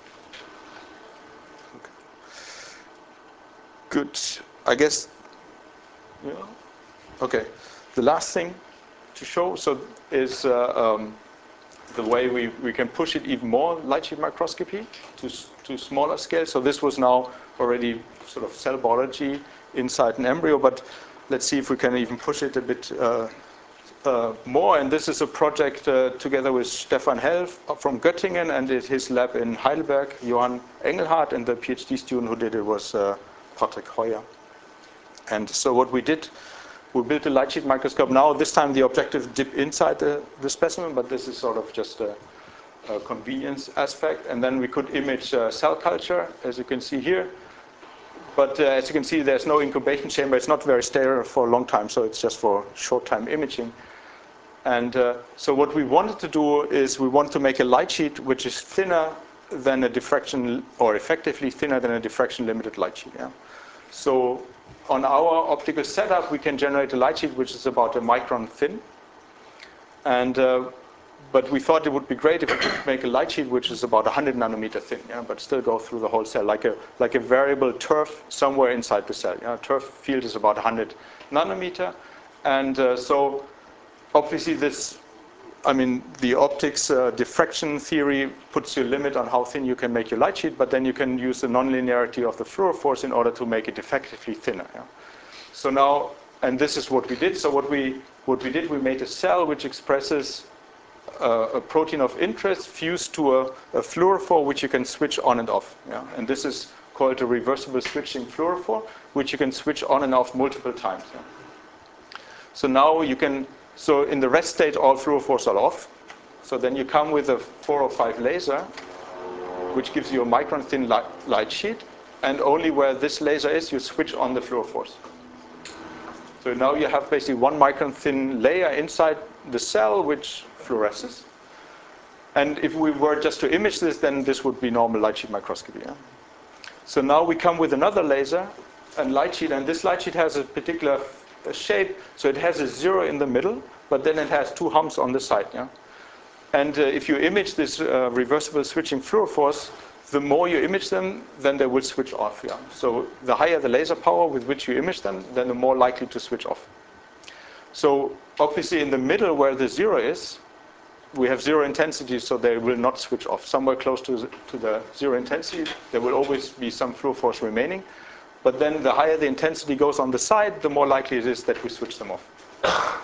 Okay. Good. I guess. Yeah. Okay. The last thing to show so is uh, um, the way we, we can push it even more, light sheet microscopy, to, to smaller scale. So this was now already sort of cell biology inside an embryo, but let's see if we can even push it a bit uh, uh, more. And this is a project uh, together with Stefan Hell from Göttingen and at his lab in Heidelberg, Johann Engelhardt, and the PhD student who did it was uh, Patrick Heuer. And so what we did, we built a light sheet microscope. Now this time the objective dip inside the, the specimen, but this is sort of just a, a convenience aspect. And then we could image uh, cell culture, as you can see here. But uh, as you can see, there's no incubation chamber. It's not very sterile for a long time, so it's just for short-time imaging. And uh, so what we wanted to do is we want to make a light sheet which is thinner than a diffraction, or effectively thinner than a diffraction-limited light sheet. Yeah? So on our optical setup, we can generate a light sheet which is about a micron thin. And, uh, but we thought it would be great if we could make a light sheet which is about one hundred nanometer thin, yeah, but still go through the whole cell, like a, like a variable turf somewhere inside the cell. Yeah. Turf field is about one hundred nanometer. And uh, so obviously this, I mean, the optics uh, diffraction theory puts you a limit on how thin you can make your light sheet, but then you can use the nonlinearity of the fluorophores in order to make it effectively thinner. Yeah. So now, and this is what we did. So what we what we did, we made a cell which expresses uh, a protein of interest fused to a, a fluorophore which you can switch on and off. Yeah. And this is called a reversible switching fluorophore, which you can switch on and off multiple times. Yeah. So now you can. So in the rest state, all fluorophores are off. So then you come with a four oh five laser, which gives you a micron thin light, light sheet. And only where this laser is, you switch on the fluorophores. So now you have basically one micron thin layer inside the cell, which fluoresces. And if we were just to image this, then this would be normal light sheet microscopy. Yeah? So now we come with another laser and light sheet. And this light sheet has a particular a shape, so it has a zero in the middle, but then it has two humps on the side. Yeah? And uh, if you image this uh, reversible switching fluorophores, the more you image them, then they will switch off. Yeah? So the higher the laser power with which you image them, then the more likely to switch off. So obviously in the middle where the zero is, we have zero intensity, so they will not switch off. Somewhere close to the, to the zero intensity, there will always be some fluorophores remaining. But then the higher the intensity goes on the side, the more likely it is that we switch them off.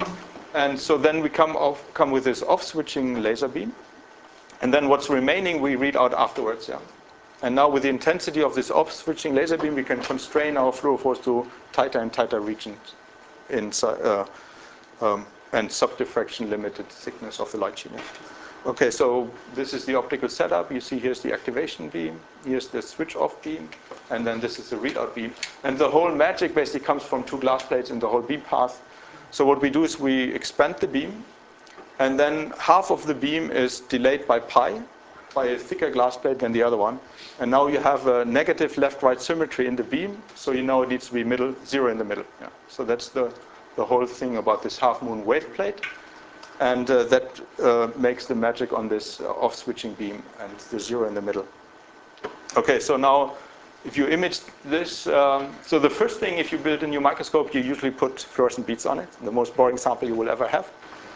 And so then we come off, come with this off-switching laser beam. And then what's remaining, we read out afterwards. Yeah. And now with the intensity of this off-switching laser beam, we can constrain our fluorophores to tighter and tighter regions inside, uh, um, and subdiffraction limited thickness of the light sheet. Yeah. Okay, so this is the optical setup. You see here's the activation beam, here's the switch off beam, and then this is the readout beam. And the whole magic basically comes from two glass plates in the whole beam path. So what we do is we expand the beam, and then half of the beam is delayed by pi, by a thicker glass plate than the other one. And now you have a negative left-right symmetry in the beam, so you know it needs to be middle, zero in the middle. Yeah. So that's the, the whole thing about this half-moon wave plate. And uh, that uh, makes the magic on this uh, off-switching beam and the zero in the middle. Okay, so now if you image this, um, so the first thing, if you build a new microscope, you usually put fluorescent beads on it, the most boring sample you will ever have.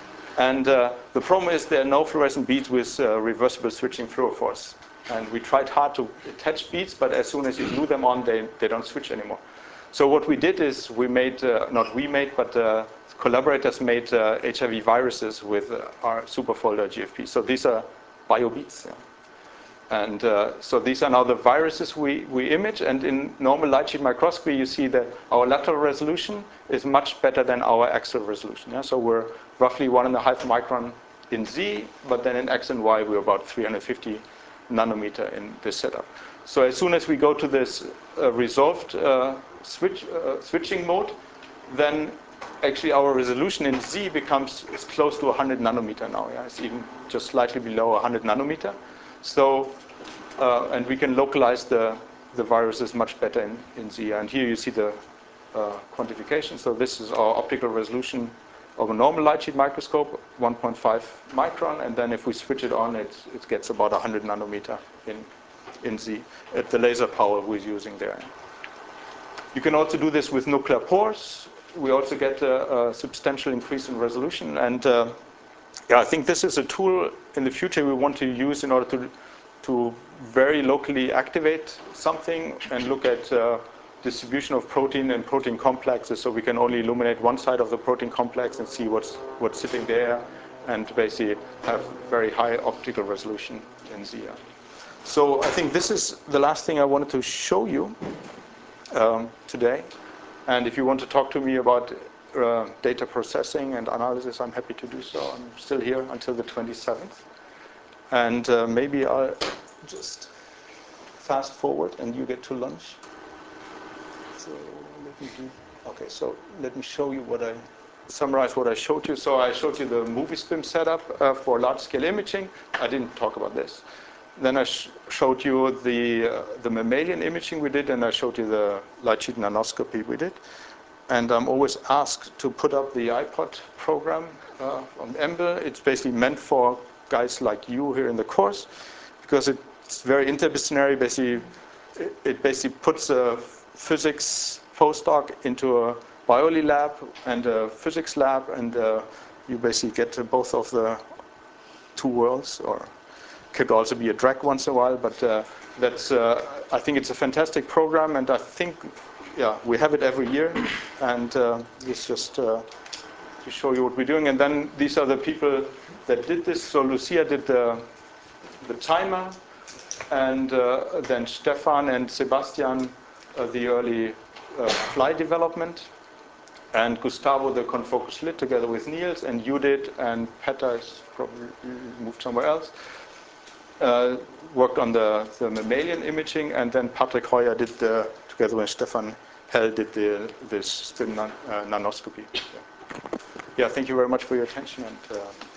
And uh, the problem is there are no fluorescent beads with uh, reversible switching fluorophores. And we tried hard to attach beads, but as soon as you glue them on, they, they don't switch anymore. So what we did is we made, uh, not we made, but uh, collaborators made uh, H I V viruses with uh, our superfolder G F P. So these are biobeads. Yeah. And uh, so these are now the viruses we, we image. And in normal light sheet microscopy, you see that our lateral resolution is much better than our axial resolution. Yeah? So we're roughly one and a half micron in Z, but then in X and Y, we're about three hundred fifty nanometer in this setup. So as soon as we go to this uh, resolved uh, switch, uh, switching mode, then actually our resolution in Z becomes is close to one hundred nanometer now. Yeah? It's even just slightly below one hundred nanometer. So, uh, and we can localize the, the viruses much better in, in Z. And here you see the uh, quantification. So this is our optical resolution of a normal light sheet microscope, one point five micron. And then if we switch it on, it, it gets about one hundred nanometer in, in Z at the laser power we're using there. You can also do this with nuclear pores. We also get a, a substantial increase in resolution. And uh, yeah, I think this is a tool in the future we want to use in order to to very locally activate something and look at uh, distribution of protein and protein complexes, so we can only illuminate one side of the protein complex and see what's what's sitting there, and basically have very high optical resolution in Z R. So I think this is the last thing I wanted to show you um, today. And if you want to talk to me about uh, data processing and analysis, I'm happy to do so. I'm still here until the twenty-seventh. And uh, maybe I'll just fast forward and you get to lunch. So let me do, okay, so let me show you what I, summarize what I showed you. So I showed you the MovieSpim setup uh, for large-scale imaging. I didn't talk about this. Then I sh showed you the, uh, the mammalian imaging we did, and I showed you the light sheet nanoscopy we did. And I'm always asked to put up the iPod program uh, from EMBL. It's basically meant for guys like you here in the course, because it's very interdisciplinary. Basically, it, it basically puts a physics postdoc into a biology lab and a physics lab, and uh, you basically get to both of the two worlds, or could also be a drag once in a while, but uh, that's, uh, I think it's a fantastic program, and I think, yeah, we have it every year, and uh, it's just uh, to show you what we're doing. And then these are the people that did this. So Lucia did the, the timer, and uh, then Stefan and Sebastian, uh, the early uh, fly development, and Gustavo, the confocus slit, together with Niels, and Judith and Petter is probably moved somewhere else. Uh, worked on the, the mammalian imaging, and then Patrick Hoyer did the, together with Stefan Hell, did the this spin nan, uh, nanoscopy. Yeah. Yeah, thank you very much for your attention, and uh,